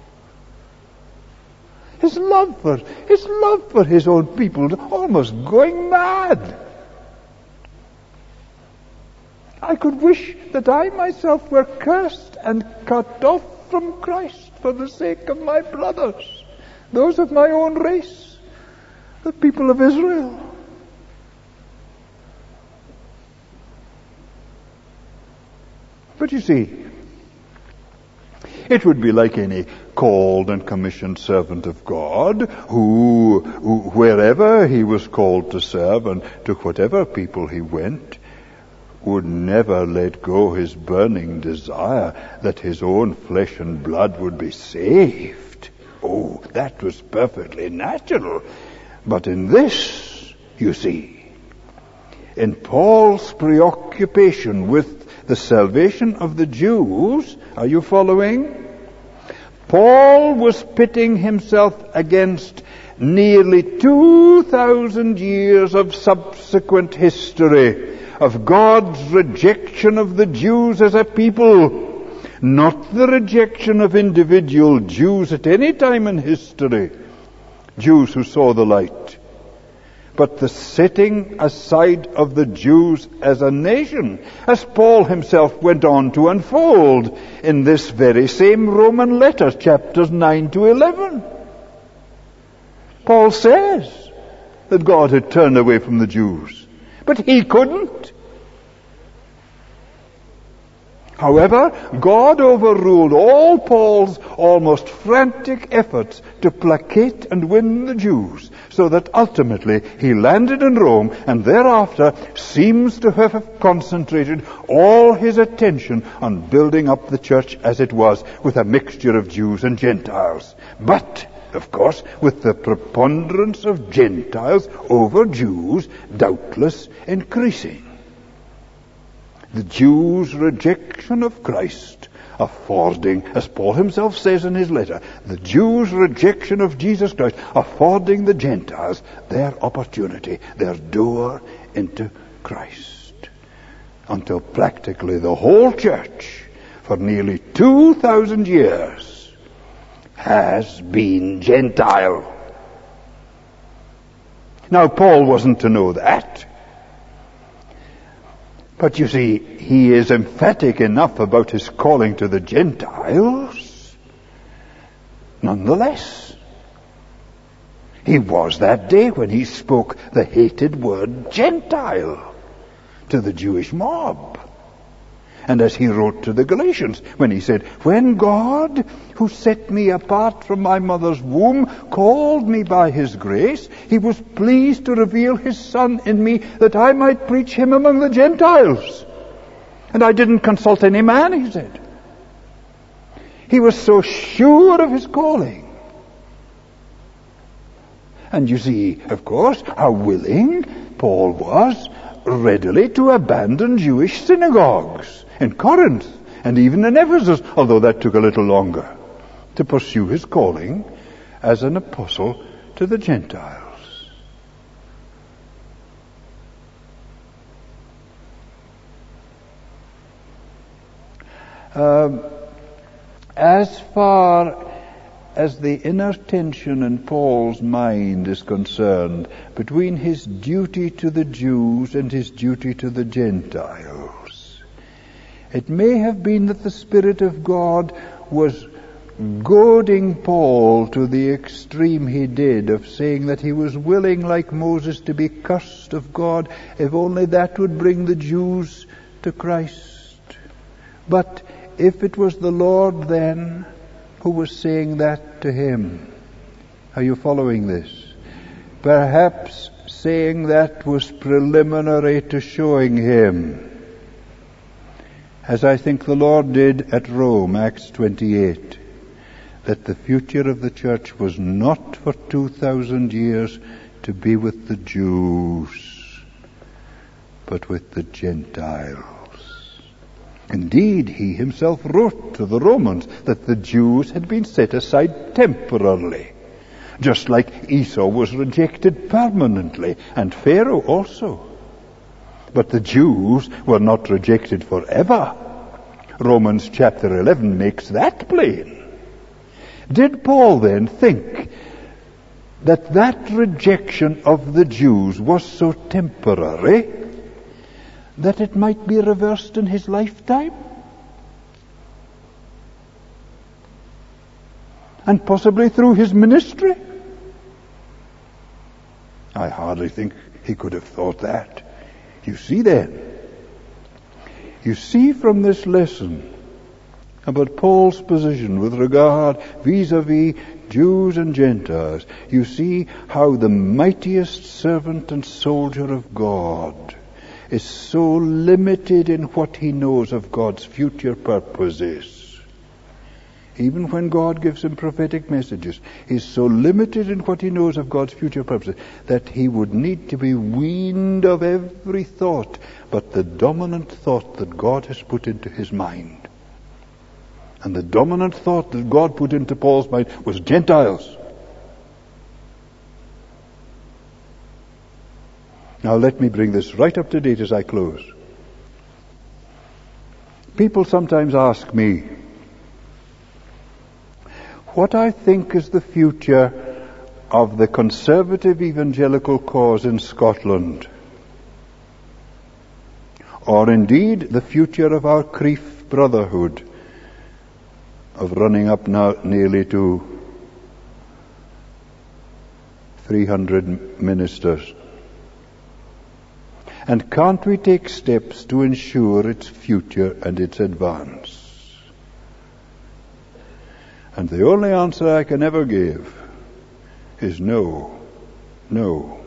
His love for his own people, almost going mad. I could wish that I myself were cursed and cut off from Christ for the sake of my brothers, those of my own race, the people of Israel. But you see, it would be like any called and commissioned servant of God who wherever he was called to serve and to whatever people he went, would never let go his burning desire that his own flesh and blood would be saved. Oh, that was perfectly natural. But in this, you see, in Paul's preoccupation with the salvation of the Jews, are you following? Paul was pitting himself against nearly 2,000 years of subsequent history of God's rejection of the Jews as a people, not the rejection of individual Jews at any time in history, Jews who saw the light, but the setting aside of the Jews as a nation, as Paul himself went on to unfold in this very same Roman letter, chapters 9 to 11. Paul says that God had turned away from the Jews, but he couldn't. However, God overruled all Paul's almost frantic efforts to placate and win the Jews, so that ultimately he landed in Rome and thereafter seems to have concentrated all his attention on building up the church as it was, with a mixture of Jews and Gentiles. But, of course, with the preponderance of Gentiles over Jews doubtless increasing. The Jews' rejection of Christ affording, as Paul himself says in his letter, the Jews' rejection of Jesus Christ affording the Gentiles their opportunity, their door into Christ. Until practically the whole church, for nearly 2,000 years, has been Gentile. Now, Paul wasn't to know that. But you see, he is emphatic enough about his calling to the Gentiles. Nonetheless, he was that day when he spoke the hated word Gentile to the Jewish mob. And as he wrote to the Galatians, when he said, "When God, who set me apart from my mother's womb, called me by his grace, he was pleased to reveal his Son in me, that I might preach him among the Gentiles. And I didn't consult any man," he said. He was so sure of his calling. And you see, of course, how willing Paul was readily to abandon Jewish synagogues in Corinth and even in Ephesus, although that took a little longer, to pursue his calling as an apostle to the Gentiles. As far as the inner tension in Paul's mind is concerned between his duty to the Jews and his duty to the Gentiles, it may have been that the Spirit of God was goading Paul to the extreme he did, of saying that he was willing, like Moses, to be cursed of God, if only that would bring the Jews to Christ. But if it was the Lord then who was saying that to him, are you following this? Perhaps saying that was preliminary to showing him, as I think the Lord did at Rome, Acts 28, that the future of the church was not for 2,000 years to be with the Jews, but with the Gentiles. Indeed, he himself wrote to the Romans that the Jews had been set aside temporarily, just like Esau was rejected permanently, and Pharaoh also. But the Jews were not rejected forever. Romans chapter 11 makes that plain. Did Paul then think that that rejection of the Jews was so temporary that it might be reversed in his lifetime? And possibly through his ministry? I hardly think he could have thought that. You see then, you see from this lesson about Paul's position with regard vis-a-vis Jews and Gentiles, you see how the mightiest servant and soldier of God is so limited in what he knows of God's future purposes. Even when God gives him prophetic messages, he's so limited in what he knows of God's future purposes that he would need to be weaned of every thought but the dominant thought that God has put into his mind. And the dominant thought that God put into Paul's mind was Gentiles. Now let me bring this right up to date as I close. People sometimes ask me what I think is the future of the conservative evangelical cause in Scotland, or indeed the future of our Crieff Brotherhood, of running up now nearly to 300 ministers. And can't we take steps to ensure its future and its advance? And the only answer I can ever give is no, no.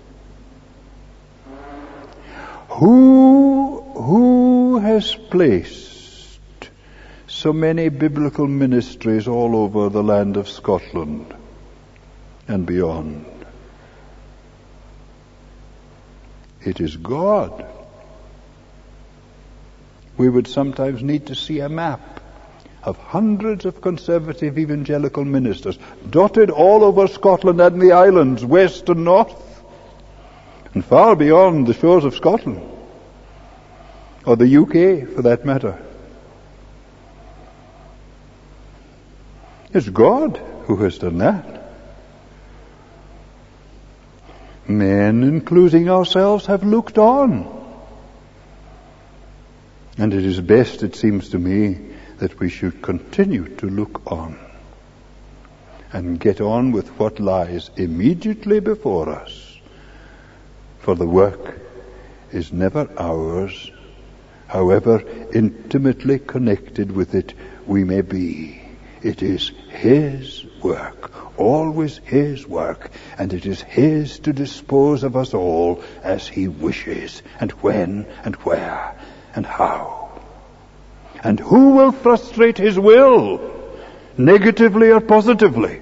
Who has placed so many biblical ministries all over the land of Scotland and beyond? It is God. We would sometimes need to see a map of hundreds of conservative evangelical ministers dotted all over Scotland and the islands, west and north, and far beyond the shores of Scotland, or the UK for that matter. It's God who has done that. Men, including ourselves, have looked on. And it is best, it seems to me, that we should continue to look on and get on with what lies immediately before us. For the work is never ours, however intimately connected with it we may be. It is His work, always His work, and it is His to dispose of us all as He wishes, and when, and where, and how. And who will frustrate His will, negatively or positively?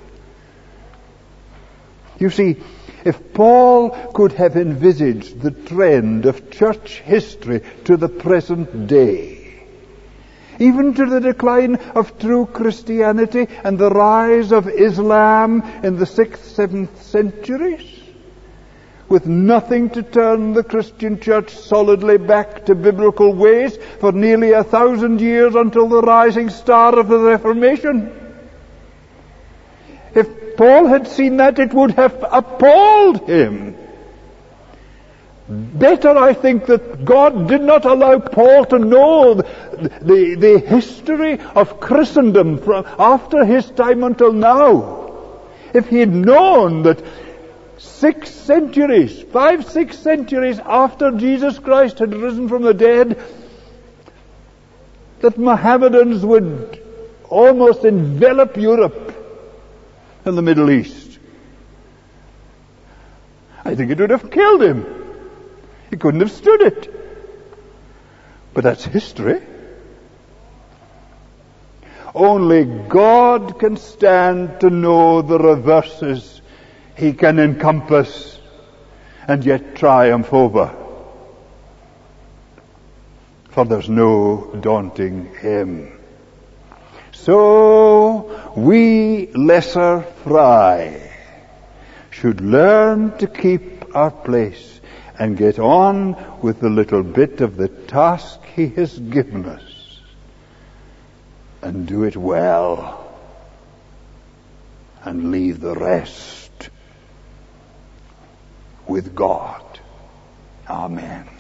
You see, if Paul could have envisaged the trend of church history to the present day, even to the decline of true Christianity and the rise of Islam in the 6th, 7th centuries, with nothing to turn the Christian church solidly back to biblical ways for nearly 1,000 years until the rising star of the Reformation. If Paul had seen that, it would have appalled him. Better, I think, that God did not allow Paul to know the history of Christendom from after his time until now. If he had known that 5, 6 centuries after Jesus Christ had risen from the dead, that Mohammedans would almost envelop Europe and the Middle East, I think it would have killed him. He couldn't have stood it. But that's history. Only God can stand to know the reverses He can encompass and yet triumph over. For there's no daunting Him. So we lesser fry should learn to keep our place and get on with the little bit of the task He has given us, and do it well, and leave the rest with God. Amen.